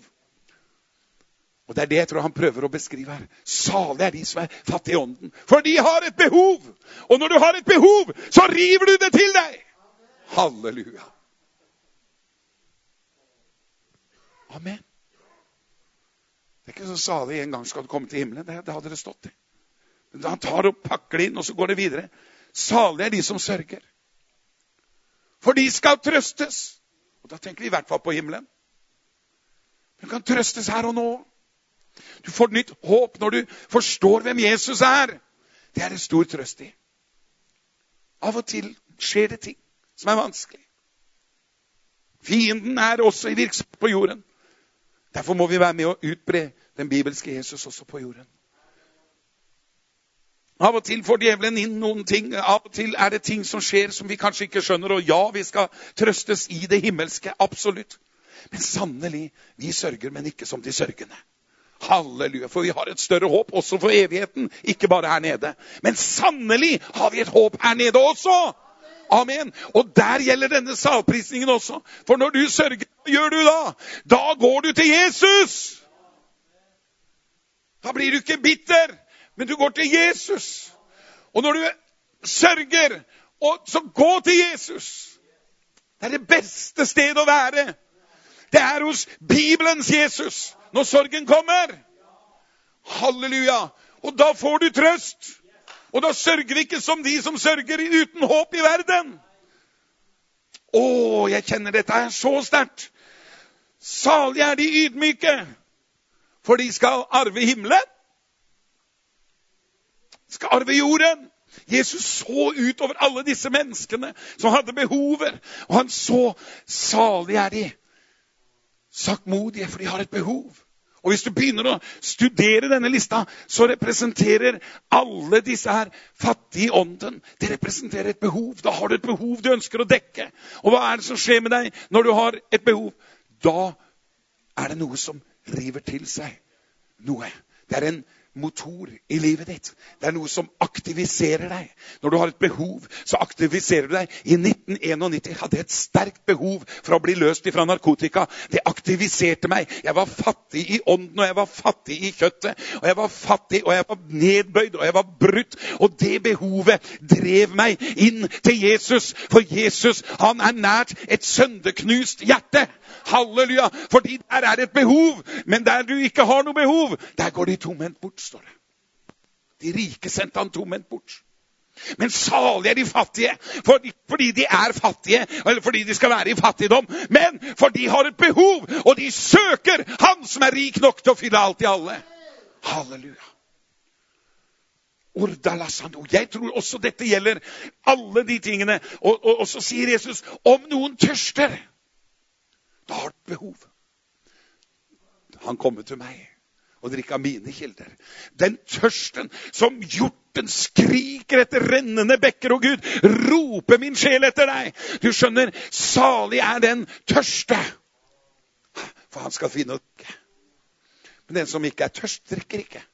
Og det er det jeg tror han prøver å beskrive her. Salig er de som er fattige i ånden. For de har et behov. Og når du har et behov, så river du det til deg. Halleluja. Amen. Det er ikke så salig en gang skal du komme til himmelen. Det, det hadde det stått i. Men han tar og pakker det inn, og så går det videre. Salig er de som sørger. For de skal trøstes. Og da tenker vi i hvert fall på himmelen. Du kan trøstes her og nå. Du får nytt håp når du forstår hvem Jesus er. Det er det stor trøst i. Av og til skjer det ting som er vanskelig. Fienden er også i virksomhet på jorden. Derfor må vi være med å utbre den bibelske Jesus også på jorden. Av og til får djevelen inn noen ting. Av og til er det ting som skjer som vi kanskje ikke skjønner. Og ja, vi skal trøstes i det himmelske. Absolutt. Men sannelig, vi sørger, men ikke som de sørgende. Halleluja, for vi har et større håp også for evigheten, ikke bare her nede. Men sannelig har vi et håp her nede også. Amen. Og der gjelder denne salprisningen også. For når du sørger, hva gjør du da? Da går du til Jesus. Da blir du ikke bitter, men du går til Jesus. Og når du sørger, så gå til Jesus. Det er det beste stedet å være. Det er hos Bibelens Jesus når sorgen kommer. Halleluja. Og da får du trøst. Og da sørger vi ikke som de som sørger uten håp i verden. Åh, jeg kjenner dette er så sterkt. Salig er de ydmyke, for de skal arve himmelen. De skal arve jorden. Jesus så ut over alle disse menneskene som hadde behover. Og han så, salig er de saktmodige, for de har et behov. Og hvis du begynner å studere denne lista, så representerer alle disse her fattige i ånden. Det representerer et behov. Da har du et behov du ønsker å dekke. Og hva er det som skjer med deg når du har et behov? Da er det noe som river til seg. Noe. Det er en motor i livet ditt. Det er noe som aktiviserer deg. Når du har et behov, så aktiviserer du deg. I nitten enognitti hadde jeg et sterkt behov for å bli løst ifra narkotika. Det aktiviserte meg. Jeg var fattig i ånden, og jeg var fattig i kjøttet. Og jeg var fattig, og jeg var nedbøyd, og jeg var brutt. Og det behovet drev meg inn til Jesus. For Jesus, han er nært et sønderknust hjerte. Halleluja, fordi der er et behov, men der du ikke har noe behov, der går de tomhendt bort, står det. De rike sendte han tomhendt bort. Men salig er de fattige, fordi, fordi de er fattige, eller fordi de skal være i fattigdom, men for de har et behov, og de søker han som er rik nok til å fylle alt i alle. Halleluja. Ordalasando. Jeg tror også dette gjelder alle de tingene, og, og, og så sier Jesus, om noen tørster, da har du behov. Han kommer til meg og drikker av mine kilder. Den tørsten som hjorten skriker etter rennende bekker, og Gud roper min sjel etter deg. Du skjønner, salig er den tørste, for han skal finne å drikke. Men den som ikke er tørst, drikker ikke.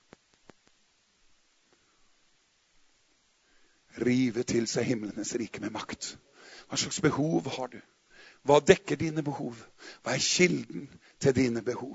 Rive til seg himmelens rike med makt. Hva slags behov har du? Hva dekker dine behov? Hva er kilden til dine behov?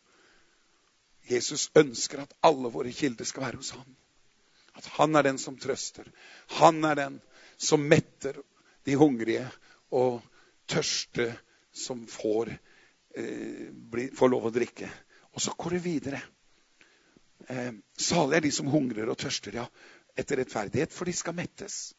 Jesus ønsker at alle våre kilder skal være hos ham. At han er den som trøster. Han er den som metter de hungrige og tørste som får, eh, bli, får lov å drikke. Og så går det videre. Eh, salig er de som hungrer og tørster, ja, etter rettferdighet, for de skal mettes.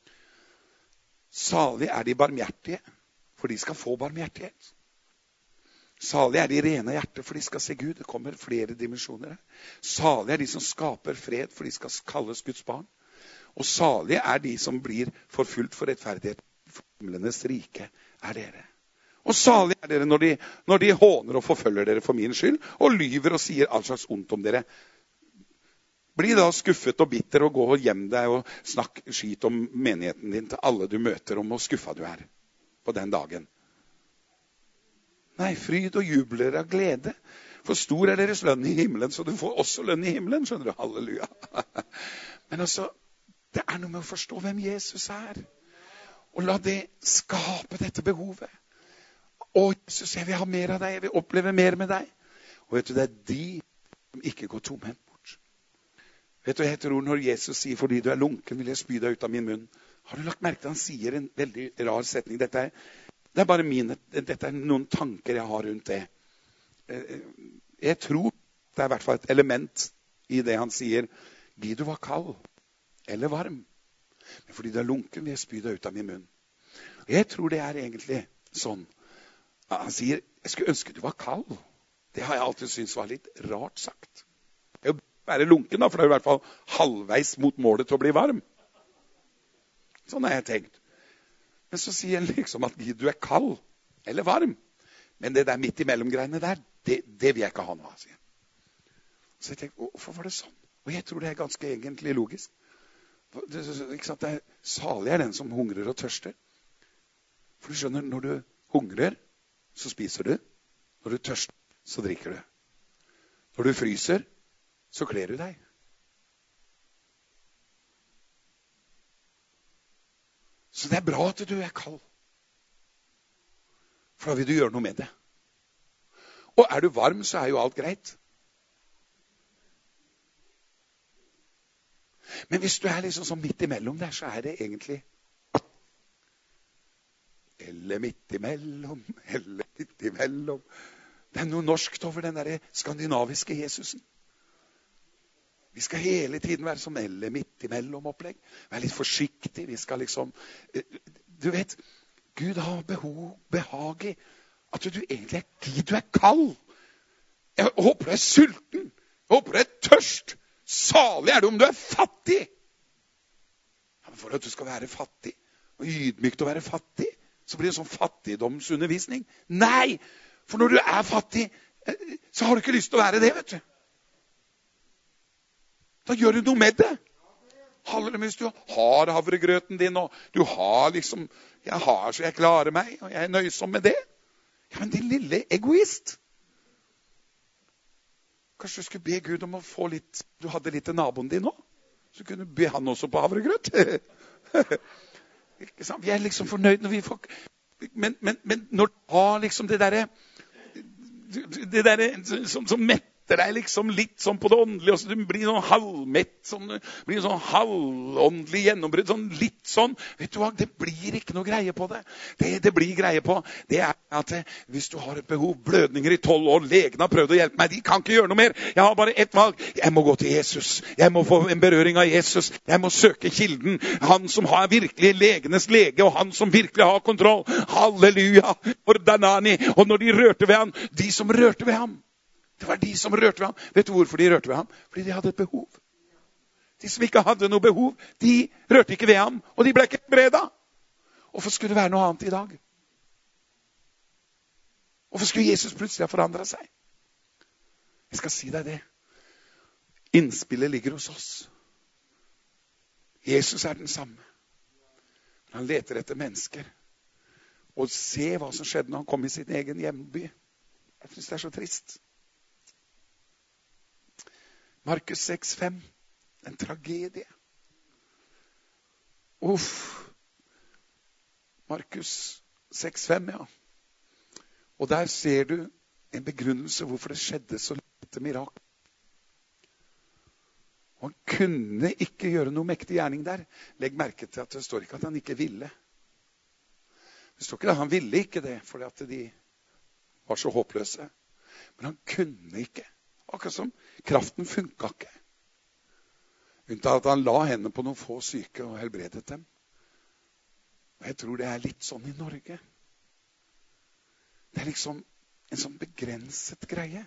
Salig er de barmhjertige, for de skal få barmhjertighet. Salig er de rene hjerter, for de skal se Gud. Det kommer flere dimensjoner her. Salig er de som skaper fred, for de skal kalles Guds barn. Og salig er de som blir forfulgt for rettferdighet, for himlenes rike er dere. Og salig er dere når de, når de håner og forfølger dere for min skyld, og lyver og sier all slags ondt om dere. Bli da skuffet og bitter og gå hjem deg og snakk skit om menigheten din til alle du møter om hvor skuffa du er på den dagen. Nei, fryd og jubler av glede. For stor er deres lønn i himmelen, så du får også lønn i himmelen, skjønner du. Halleluja. Men altså, det er noe med å forstå hvem Jesus er. Og la det skape dette behovet. Å, Jesus, jeg vil ha mer av deg, jeg vil oppleve mer med deg. Og vet du, det er de som ikke går tomhendt bort. Vet du, jeg tror når Jesus sier, fordi du er lunken, vil jeg spy deg ut av min munn. Har du lagt merke til han sier en veldig rar setning? Dette er, det er bare mine, dette er noen tanker jeg har rundt det. Jeg tror det er i hvert fall et element i det han sier. Gi du var kald eller varm. Men fordi du er lunken, vil jeg spy deg ut av min munn. Og jeg tror det er egentlig sånn. Han sier, jeg skulle ønske du var kald. Det har jeg alltid syntes var litt rart sagt. Det er jo være lunken da, for det er i hvert fall halvveis mot målet til å bli varm. Sånn har jeg tenkt. Men så sier han liksom at du er kald eller varm. Men det der midt imellom greiene der, det, det vil jeg ikke ha noe av, sier han. Så jeg tenkte, hvorfor var det sånn? Og jeg tror det er ganske egentlig logisk. Det, ikke sant? Det er, salig er den som hungrer og tørster. For du skjønner, når du hungrer, så spiser du. Når du tørster, så drikker du. Når du fryser, så kler du deg. Så det er bra at du er kald. For da vil du gjøre noe med det. Og er du varm, så er jo alt greit. Men hvis du er liksom sånn midt imellom der, så er det egentlig eller midt imellom, eller midt imellom. Det er noe norskt over den der skandinaviske Jesusen. Vi skal hele tiden være som eller midt imellom opplegg. Være litt forsiktig. Vi skal liksom, du vet, Gud har behov, behag i at du egentlig er, du er kald. Jeg håper du er sulten. Jeg håper du er tørst. Salig er du om du er fattig. Ja, men for at du skal være fattig, og ydmykt å være fattig, så blir det en sånn fattigdomsundervisning. Nei, for når du er fattig, så har du ikke lyst til å være det, vet du. Da gjør du noe med det. Halleluja, hvis du har havregrøten din, og du har liksom, jeg har så jeg klarer meg, og jeg er nøysom med det. Ja, men din lille egoist. Kanskje du skulle be Gud om å få litt, du hadde litt til naboen din nå, så kunne du be han også på havregrøt. Ikke sant? Vi er liksom fornøyd når vi får, men, men, men når du har liksom det der, det der som, som metter deg liksom litt sånn på det åndelige, og så du blir sånn halvmett, sånn, blir sånn halvåndelig gjennombrudd, sånn litt sånn, vet du hva, det blir ikke noe greie på det. Det det blir greie på, det er at hvis du har et behov, blødninger i tolv år, legene har prøvd å hjelpe meg, de kan ikke gjøre noe mer, jeg har bare ett valg, jeg må gå til Jesus, jeg må få en berøring av Jesus, jeg må søke kilden, han som har virkelig legenes lege, og han som virkelig har kontroll, halleluja, og når de rørte ved han, de som rørte ved ham, det var de som rørte ved ham. Vet du hvorfor de rørte ved ham? Fordi de hadde et behov. De som ikke hadde noe behov, de rørte ikke ved ham, og de ble ikke breda. Hvorfor skulle det være noe annet i dag? Hvorfor skulle Jesus plutselig ha forandret seg? Jeg skal si deg det. Innspillet ligger hos oss. Jesus er den samme. Han leter etter mennesker. Og se hva som skjedde når han kom i sin egen hjemby. Jeg synes det er så trist. Markus seks fem, en tragedie. Uff. Markus seks fem, ja. Og der ser du en begrunnelse hvorfor det skjedde så lite mirakel. Og han kunne ikke gjøre noe mektig gjerning der. Legg merke til at det står ikke at han ikke ville. Det står ikke at han ville ikke det, fordi at de var så håpløse. Men han kunne ikke. Akkurat som kraften funket ikke. Unntatt at han la hendene på noen få syke og helbredet dem. Og jeg tror det er litt sånn i Norge. Det er liksom en sånn begrenset greie.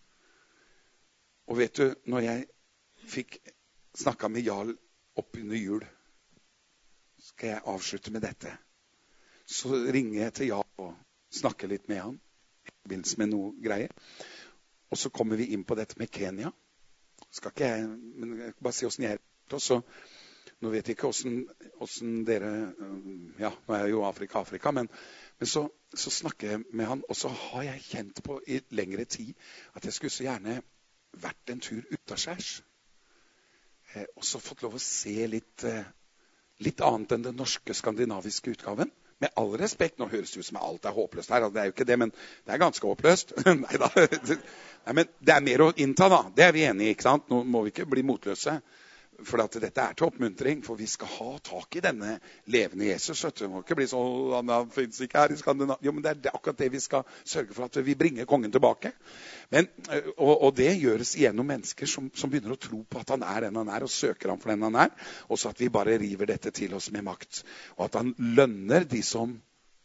Og vet du, når jeg fikk snakket med Jarl opp under jul, skal jeg avslutte med dette. Så ringer jeg til Jarl og snakker litt med han. I forbindelse med noe greier. Og så kommer vi inn på dette med Kenya. Skal ikke jeg, men jeg kan bare si hvordan jeg er. Så, nå vet jeg ikke hvordan, hvordan dere, ja, nå er jeg jo Afrika, Afrika, men, men så, så snakker jeg med han, og så har jeg kjent på i lengre tid at jeg skulle så gjerne vært en tur ut av skjærs. Eh, og så fått lov å se litt, eh, litt annet enn den norske skandinaviske utgaven. Med all respekt, nå høres det ut som alt er håpløst her, det er jo ikke det, men det er ganske håpløst. Neida. Nei, men det er mer å innta da, det er vi enige i, ikke sant? Nå må vi ikke bli motløse. For at dette er til oppmuntring, for vi skal ha tak i denne levende Jesus. Det må ikke bli sånn, han finnes ikke her i Skandinavia. Jo, men det er akkurat det vi skal sørge for, at vi bringer kongen tilbake. Men, og, og det gjøres gjennom mennesker som, som begynner å tro på at han er den han er, og søker ham for den han er. Og så at vi bare river dette til oss med makt. Og at han lønner de som...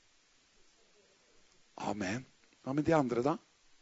Amen. Hva med de andre da?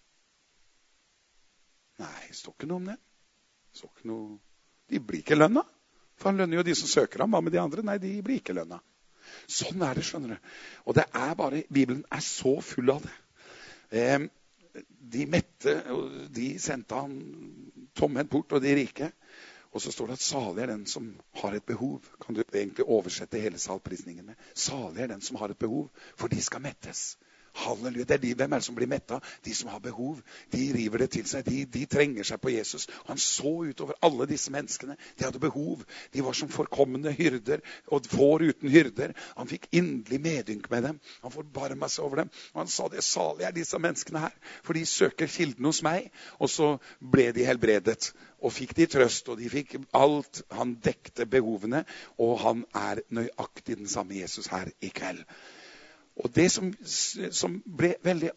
Nei, det står ikke noe om det. Det står ikke noe... De blir ikke lønna. For han lønner jo de som søker ham. Hva med de andre? Nei, de blir ikke lønna. Sånn er det, skjønner du. Og det er bare, Bibelen er så full av det. Eh, de mette, de sendte han tomhendt bort, og de rike. Og så står det at salig er den som har et behov. Kan du egentlig oversette hele salprisningen med? Salig er den som har et behov, for de skal mettes. Halleluja, det er de, hvem er det som blir mettet? De som har behov, de river det til seg, de, de trenger seg på Jesus. Og han så utover alle disse menneskene, de hadde behov. De var som forkommende hyrder, og får uten hyrder. Han fikk inderlig medynk med dem. Han forbarmet seg over dem. Og han sa det, salig er disse menneskene her, for de søker kilden hos meg. Og så ble de helbredet, og fikk de trøst, og de fikk alt. Han dekte behovene, og han er nøyaktig den samme Jesus her i kveld. Og det som, som ble veldig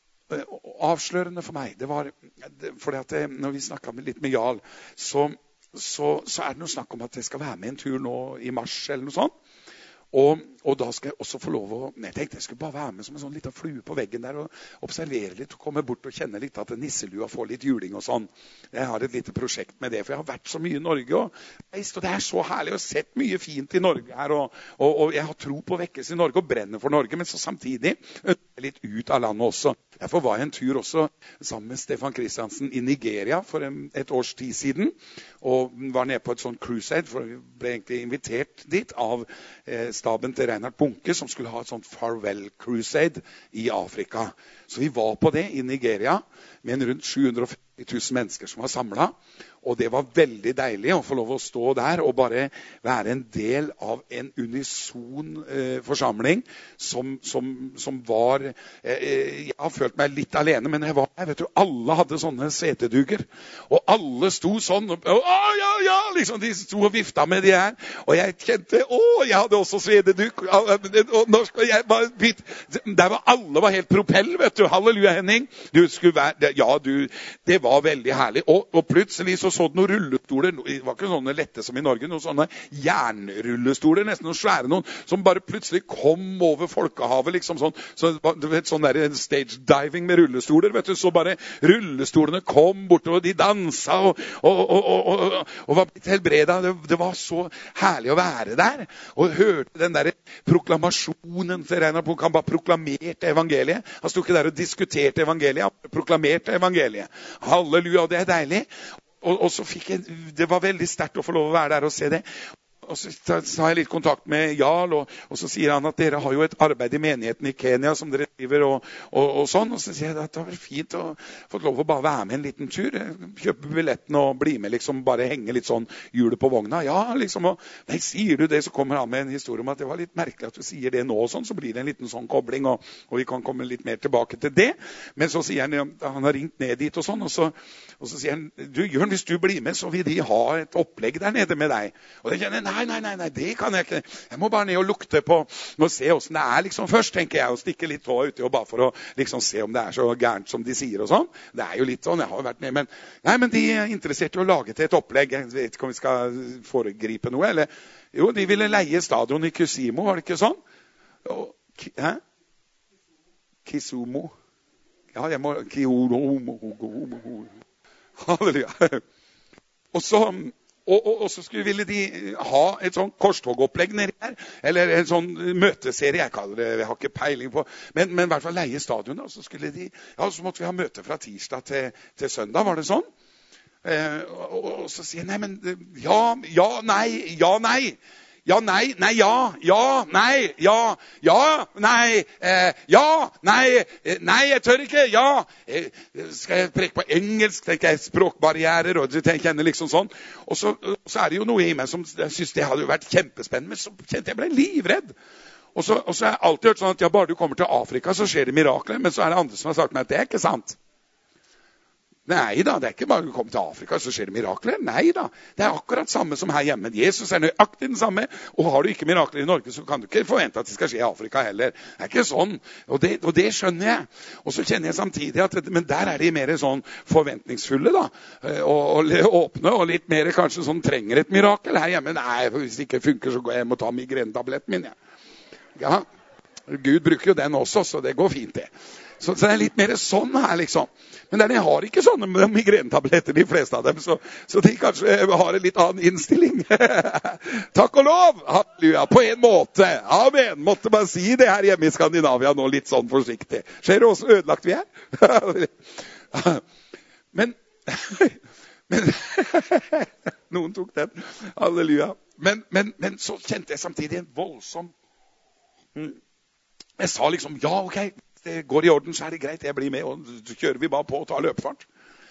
avslørende for meg, det var, fordi at det, når vi snakket litt med Jarl, så, så, så er det noe snakk om at jeg skal være med en tur nå i mars eller noe sånt. Og, og da skal jeg også få lov å, jeg tenkte jeg skulle bare være med som en sånn liten flue på veggen der og observere litt og komme bort og kjenne litt at nisselua får litt juling og sånn. Jeg har et lite prosjekt med det, for jeg har vært så mye i Norge og, og det er så herlig og sett mye fint i Norge her, og, og, og jeg har tro på vekkelse i Norge og brenner for Norge, men så samtidig litt ut av landet også. Derfor var jeg en tur også sammen med Stefan Kristiansen i Nigeria for en, et års tid siden, og var nede på et sånt crusade, for vi ble egentlig invitert dit av eh, staben til Reinhard Bunke, som skulle ha et sånt farewell crusade i Afrika. Så vi var på det i Nigeria, med en rundt sju hundre og femti tusen mennesker som var samlet. Og det var veldig deilig å få lov å stå der og bare være en del av en unison eh, forsamling som, som, som var... Eh, jeg har følt meg litt alene, men jeg var, jeg vet jo, alle hadde sånne seteduger. Og alle sto sånn, og, å, ja, ja, liksom de sto og vifta med de her. Og jeg kjente, å, jeg hadde også svededuk. Og nå skal jeg bare bytte. Der var alle var helt propell, vet du. Halleluja, Henning. Du skulle være, ja, du, det var veldig herlig. Og, og plutselig så så det noen rullestoler, det var ikke sånne lette som i Norge, noen sånne jernrullestoler, nesten noen svære noen, som bare plutselig kom over folkehavet, liksom sånn, så, du vet, sånn der stage diving med rullestoler, vet du, så bare rullestolene kom bort, og de danset, og, og, og, og, og, og var blitt helbredet. Det, det var så herlig å være der, og hørte den der proklamasjonen til Reinhard Bunke. Han bare proklamerte evangeliet. Han stod ikke der og diskuterte evangeliet, han proklamerte evangeliet. Halleluja, det er deilig. Og, og så fikk jeg, det var veldig sterkt å få lov å være der og se det. Og så har jeg litt kontakt med Jarl, og, og så sier han at dere har jo et arbeid i menigheten i Kenya som dere driver, og, og, og sånn. Og så sier jeg at det var fint å få lov å bare være med en liten tur. Kjøpe billetten og bli med, liksom bare henge litt sånn hjulet på vogna. Ja, liksom, og nei, sier du det, så kommer han med en historie om at det var litt merkelig at du sier det nå og sånn, så blir det en liten sånn kobling, og, og vi kan komme litt mer tilbake til det. Men så sier han, han har ringt ned dit og sånn, og så, og så sier han, du Jørn, hvis du blir med, så vil de ha et opplegg der nede med deg. Og det kjenner jeg, Nei, nei, nei, nei, det kan jeg ikke. Jeg må bare ned og lukte på og se hvordan det er liksom først, tenker jeg, og stikke litt tå uti og bare for å liksom se om det er så gærent som de sier og sånn. Det er jo litt sånn, jeg har jo vært ned, men nei, men de er interessert i å lage til et opplegg. Jeg vet ikke om vi skal foregripe noe, eller jo, de ville leie stadion i Kisumu, var det ikke sånn? Og, hæ? Kisumu. Ja, jeg må Kisumu. Halleluja. Og så Og, og, og så skulle ville de ha et sånn korstogopplegg nedi her, eller en sånn møteserie, jeg kaller det, jeg har ikke peiling på, men, men i hvert fall leie stadion, og så skulle de, ja, så måtte vi ha møte fra tirsdag til, til søndag, var det sånn? Eh, og, og så sier jeg, nei, men, ja, ja, nei, ja, nei, ja, nei, nei, ja, ja, nei, ja, ja, nei, eh, ja, nei, eh, nei, jeg tør ikke, ja. Eh, skal jeg preke på engelsk, tenker jeg, språkbarrierer, og jeg kjenner liksom sånn. Og så, så er det jo noe i meg som jeg synes det hadde vært kjempespennende, men så kjente jeg ble livredd. Og så, og så har jeg alltid hørt sånn at ja, bare du kommer til Afrika, så skjer det mirakler, men så er det andre som har sagt meg at det er ikke sant. Nei da, det er ikke bare å komme til Afrika, så skjer det mirakler. Nei da, det er akkurat samme som her hjemme. Jesus er nøyaktig den samme, og har du ikke mirakler i Norge, så kan du ikke forvente at det skal skje i Afrika heller. Det er ikke sånn, og det, og det skjønner jeg. Og så kjenner jeg samtidig at, men der er de mer sånn forventningsfulle da, og, og åpne, og litt mer kanskje sånn trenger et mirakel her hjemme. Nei, hvis det ikke funker, så går jeg hjem og tar migrenetabletten min, ja. Ja, Gud bruker jo den også, så det går fint det. Så, så det er litt mer sånn her, liksom. Men de har ikke sånne migrenetabletter, de fleste av dem, så, så de kanskje har en litt annen innstilling. Takk og lov! Halleluja, på en måte. Amen. Måtte bare si det her hjemme i Skandinavia nå, litt sånn forsiktig. Ser du også ødelagt vi er? Men, men noen tok den. Halleluja. Men, men, men så kjente jeg samtidig en voldsom... Jeg sa liksom, ja, ok, det går i orden, så er det greit, jeg blir med, og så kjører vi bare på og tar løpefart.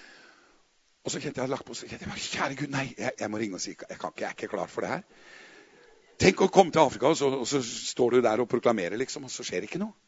Og så kjente jeg, jeg lagt på, så kjente jeg, kjære Gud, nei, jeg, jeg må ringe og si, jeg, kan ikke, jeg er ikke klar for det her. Tenk å komme til Afrika, og så, og så står du der og proklamerer, liksom, og så skjer det ikke noe.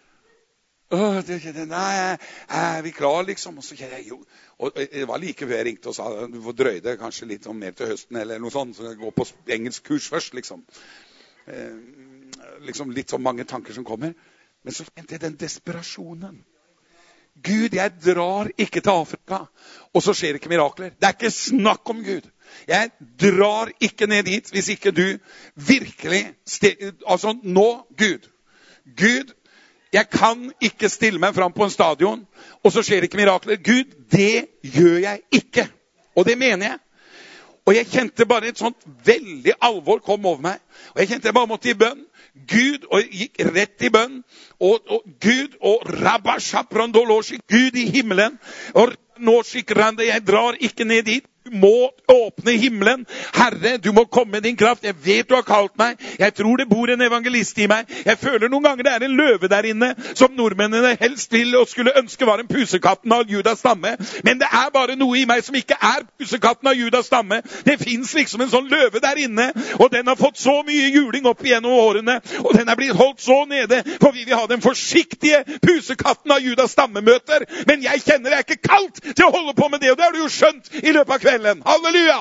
Åh, det, det, nei, er vi klar, liksom? Og så kjente jeg, jo, og det var like før jeg ringte og sa, du får drøye det kanskje litt om mer til høsten, eller noe sånt, så jeg går på engelsk kurs først, liksom. Eh, liksom litt så mange tanker som kommer. Men så kjente jeg den desperasjonen. Gud, jeg drar ikke til Afrika, og så skjer ikke mirakler. Det er ikke snakk om Gud. Jeg drar ikke ned dit hvis ikke du virkelig, altså nå, Gud. Gud, jeg kan ikke stille meg fram på en stadion, og så skjer ikke mirakler. Gud, det gjør jeg ikke. Og det mener jeg. Og jeg kjente bare et sånt veldig alvor kom over meg. Og jeg kjente jeg bare måtte i bønn. Gud, og jeg gikk rett i bønn. Og, og Gud, og Rabba Shaprandoloshi, Gud i himmelen. Og Norshikrande, jeg drar ikke ned dit. Du må åpne himmelen. Herre, du må komme med din kraft. Jeg vet du har kalt meg. Jeg tror det bor en evangelist i meg. Jeg føler noen ganger det er en løve der inne, som nordmennene helst vil og skulle ønske var en pusekatten av Judas stamme. Men det er bare noe i meg som ikke er pusekatten av Judas stamme. Det finnes liksom en sånn løve der inne, og den har fått så mye juling opp igjennom årene, og den er blitt holdt så nede, for vi vil ha den forsiktige pusekatten av Judas stammemøter. Men jeg kjenner jeg er ikke kalt til å holde på med det, og det har du jo skjønt i løpet av kvelden. Halleluja!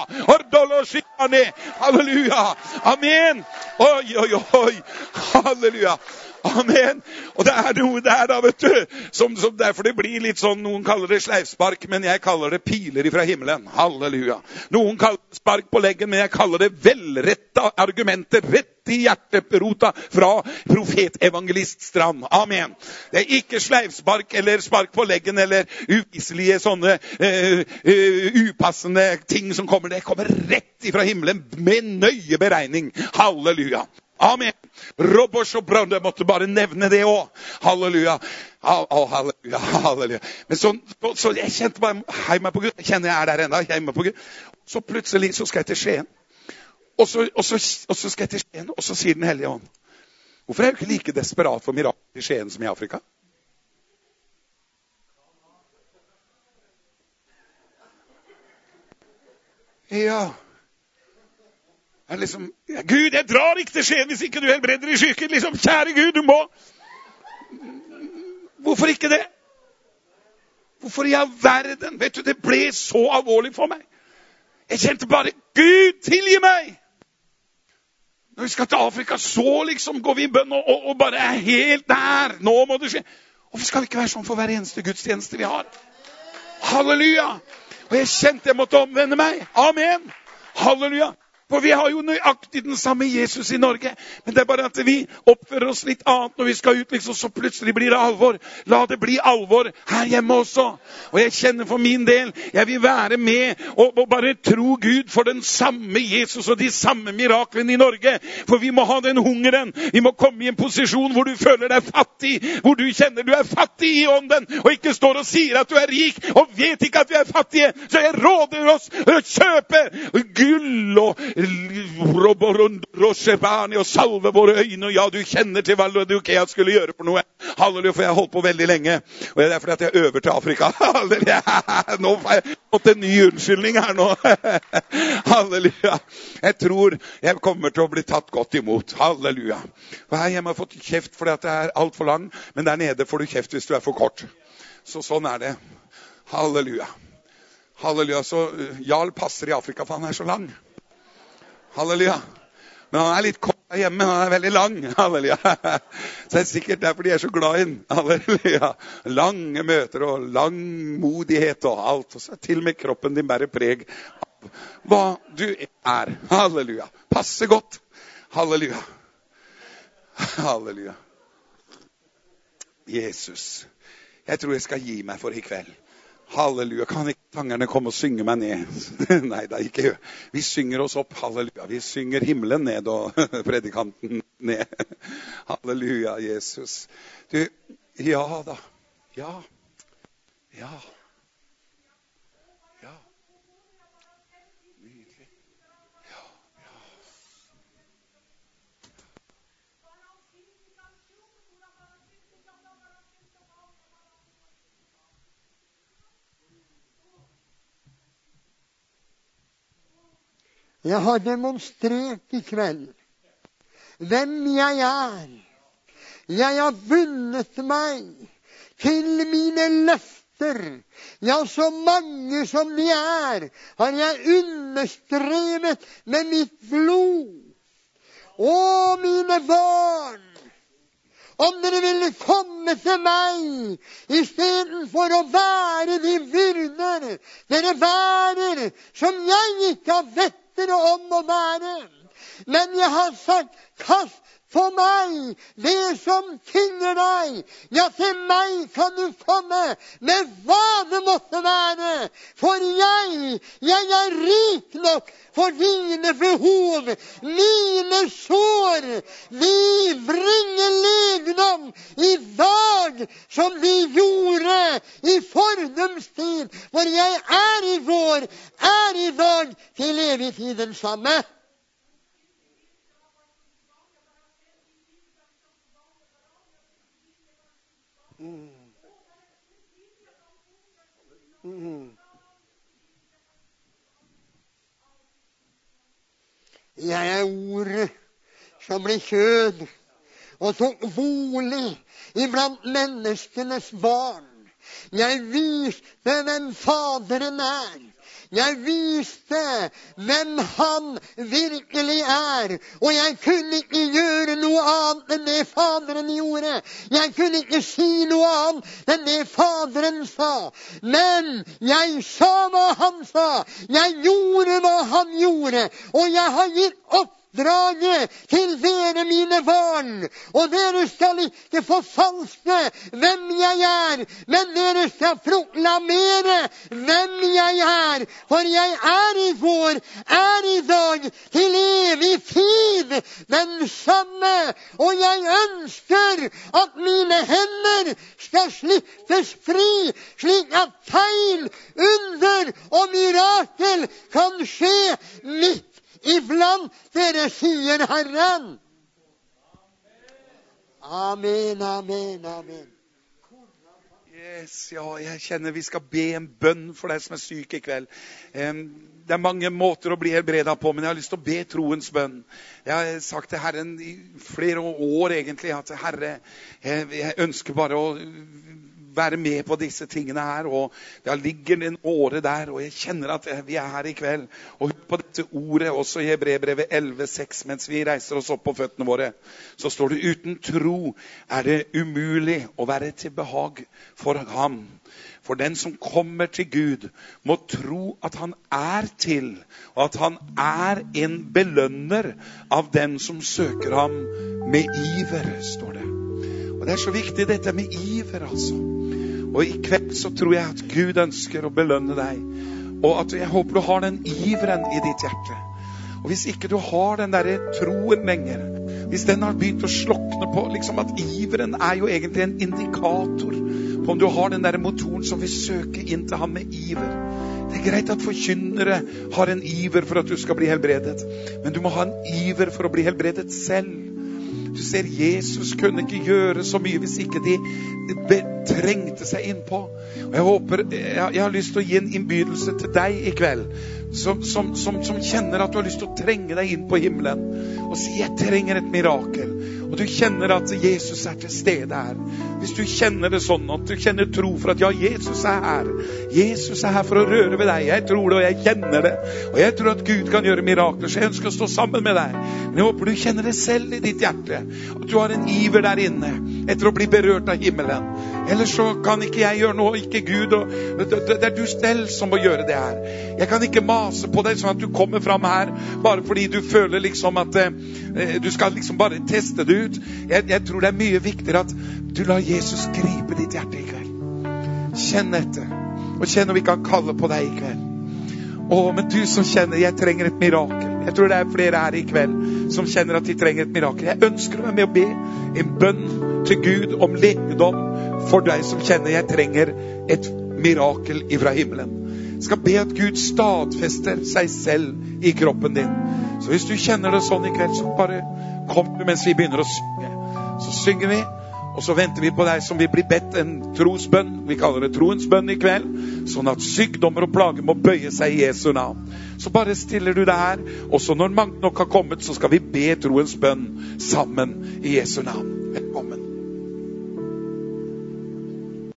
Halleluja! Amen! Oi, oi, oi! Halleluja! Amen! Og det er noe der da, vet du, som, som derfor det blir litt sånn, noen kaller det sleivspark, men jeg kaller det piler fra himmelen. Halleluja! Noen kaller det spark på leggen, men jeg kaller det velretta argumenter, rett i hjerterota fra profetevangelist Strand. Amen! Det er ikke sleivspark eller spark på leggen eller uviselige sånne uh, uh, upassende ting som kommer. Det kommer rett ifra himmelen med nøye beregning. Halleluja! Amen. Robos og Brande måtte bare nevne det også. Halleluja. Oh, oh, halleluja, halleluja. Men så, så jeg kjente bare, hei meg på Gud. Jeg kjenner jeg er der enda, hei meg på Gud. Så plutselig så skal jeg til Skien. Og så, og, så, og så skal jeg til Skien, og så sier den hellige ånd. Hvorfor er du ikke like desperat for mirakler i Skien som i Afrika? Ja. Jeg liksom, Gud, jeg drar ikke til Skien hvis ikke du helbreder i syken. Liksom, kjære Gud, du må. Hvorfor ikke det? Hvorfor i all verden? Vet du, det ble så alvorlig for meg. Jeg kjente bare, Gud, tilgi meg. Når vi skal til Afrika, så liksom går vi i bønn og, og, og bare er helt der. Nå må det skje. Hvorfor skal vi ikke være sånn for hver eneste gudstjeneste vi har? Halleluja. Og jeg kjente jeg måtte omvende meg. Amen. Halleluja. For vi har jo nøyaktig den samme Jesus i Norge. Men det er bare at vi oppfører oss litt annet når vi skal ut, liksom, så plutselig blir det alvor. La det bli alvor her hjemme også. Og jeg kjenner for min del, jeg vil være med og, og bare tro Gud for den samme Jesus og de samme miraklene i Norge. For vi må ha den hungeren. Vi må komme i en posisjon hvor du føler deg fattig, hvor du kjenner du er fattig i ånden, og ikke står og sier at du er rik, og vet ikke at vi er fattige. Så jeg råder oss å kjøpe gull og og salve våre øyne, og ja, du kjenner til hva jeg skulle gjøre for noe. Halleluja, for jeg har holdt på veldig lenge, og det er fordi at jeg øver til Afrika. Halleluja, nå har jeg fått en ny unnskyldning her nå. Halleluja, jeg tror jeg kommer til å bli tatt godt imot. Halleluja. For her hjemme har jeg fått kjeft fordi at det er alt for lang, men der nede får du kjeft hvis du er for kort. Så sånn er det. Halleluja. Halleluja. Så Jarl passer i Afrika, for han er så lang. Halleluja. Men han er litt kort hjemme, men han er veldig lang. Halleluja. Så det er sikkert derfor de er så glad i den. Halleluja. Lange møter og langmodighet og alt. Og så til og med kroppen din bærer preg av hva du er. Halleluja. Passe godt. Halleluja. Halleluja. Jesus. Jeg tror jeg skal gi meg for i kveld. Halleluja. Kan ikke sangerne komme og synge meg ned? Nei, det er ikke. Vi synger oss opp. Halleluja. Vi synger himmelen ned og predikanten ned. Halleluja, Jesus. Du, ja da. Ja. Ja. Ja. Nydelig. Ja, ja. Jeg har demonstrert i kveld hvem jeg er. Jeg har bundet meg til mine løfter. Ja, så mange som de er, har jeg understrevet med mitt blod. Å, mine barn, om dere ville komme til meg i stedet for å være de byrder dere bærer, som jeg ikke har vett om å være. Men jeg har sagt, kast på meg det som tynger deg. Ja, til meg kan du komme med hva det måtte være. For jeg, jeg er rik nok for dine behov. Mine sår, de bringer legedom i dag som de gjorde i fordums tid. For jeg er i går, er i dag, til evig tid den samme. Mm. Mm. Jeg er ordet som ble kjød og tok bolig iblant menneskenes barn. Jeg viste hvem Faderen er. Jeg viste hvem han virkelig er. Og jeg kunne ikke gjøre noe annet enn det Faderen gjorde. Jeg kunne ikke si noe annet enn det Faderen sa. Men jeg sa hva han sa. Jeg gjorde hva han gjorde. Og jeg har gitt opp draget til dere, mine barn, og dere skal ikke forfalske hvem jeg er, men dere skal proklamere hvem jeg er, for jeg er i går, er i dag, til evig tid den samme, og jeg ønsker at mine hender skal slippes fri, slik at tegn, under og mirakel kan skje midt iblant dere, sier Herren. Amen, amen, amen. Yes, ja, jeg kjenner vi skal be en bønn for deg som er syk i kveld. Det er mange måter å bli helbredet på, men jeg har lyst til å be troens bønn. Jeg har sagt til Herren i flere år egentlig, at Herre, jeg ønsker bare å være med på disse tingene her, og det ligger en åre der, og jeg kjenner at vi er her i kveld, og på dette ordet, også i Hebreerbrevet elleve seks, mens vi reiser oss opp på føttene våre, så står det, uten tro er det umulig å være til behag for ham. For den som kommer til Gud må tro at han er til, og at han er en belønner av den som søker ham med iver, står det. Og det er så viktig dette med iver, altså. Og i kveld så tror jeg at Gud ønsker å belønne deg. Og at jeg håper du har den iveren i ditt hjerte. Og hvis ikke du har den der troen lenger, hvis den har begynt å slokne på, liksom at iveren er jo egentlig en indikator på om du har den der motoren som vil søke inn til ham med iver. Det er greit at forkynnere har en iver for at du skal bli helbredet, men du må ha en iver for å bli helbredet selv. Du ser, Jesus kunne ikke gjøre så mye hvis ikke de trengte seg inn på. Og jeg håper, jeg, jeg har lyst til å gi en innbydelse til deg i kveld, som, som, som, som kjenner at du har lyst til å trenge deg inn på himmelen og si, jeg trenger et mirakel. Og du kjenner at Jesus er til stede her. Hvis du kjenner det sånn, at du kjenner tro for at ja, Jesus er her. Jesus er her for å røre ved deg. Jeg tror det, og jeg kjenner det. Og jeg tror at Gud kan gjøre mirakler, så jeg ønsker å stå sammen med deg. Men jeg håper du kjenner det selv i ditt hjerte. At du har en iver der inne etter å bli berørt av himmelen. Ellers så kan ikke jeg gjøre noe, ikke Gud. Og det er du selv som må gjøre det her. Jeg kan ikke mase på deg sånn at du kommer fram her bare fordi du føler liksom at eh, du skal liksom bare teste det ut. Jeg, jeg tror det er mye viktigere at du lar Jesus gripe ditt hjerte i kveld. Kjenn etter. Og kjenn om vi kan kalle på deg i kveld. Å, men du som kjenner, jeg trenger et mirakel. Jeg tror det er flere her i kveld som kjenner at de trenger et mirakel. Jeg ønsker å være med å be en bønn til Gud om legedom for deg som kjenner jeg trenger et mirakel ifra himmelen. Jeg skal be at Gud stadfester seg selv i kroppen din. Så hvis du kjenner det sånn i kveld, så bare kom du mens vi begynner å synge. Så synger vi, og så venter vi på deg som vil bli bedt en trosbønn. Vi kaller det troens bønn i kveld, sånn at sykdommer og plager må bøye seg i Jesu navn. Så bare stiller du deg her, og så når mange nok har kommet, så skal vi be troens bønn sammen i Jesu navn.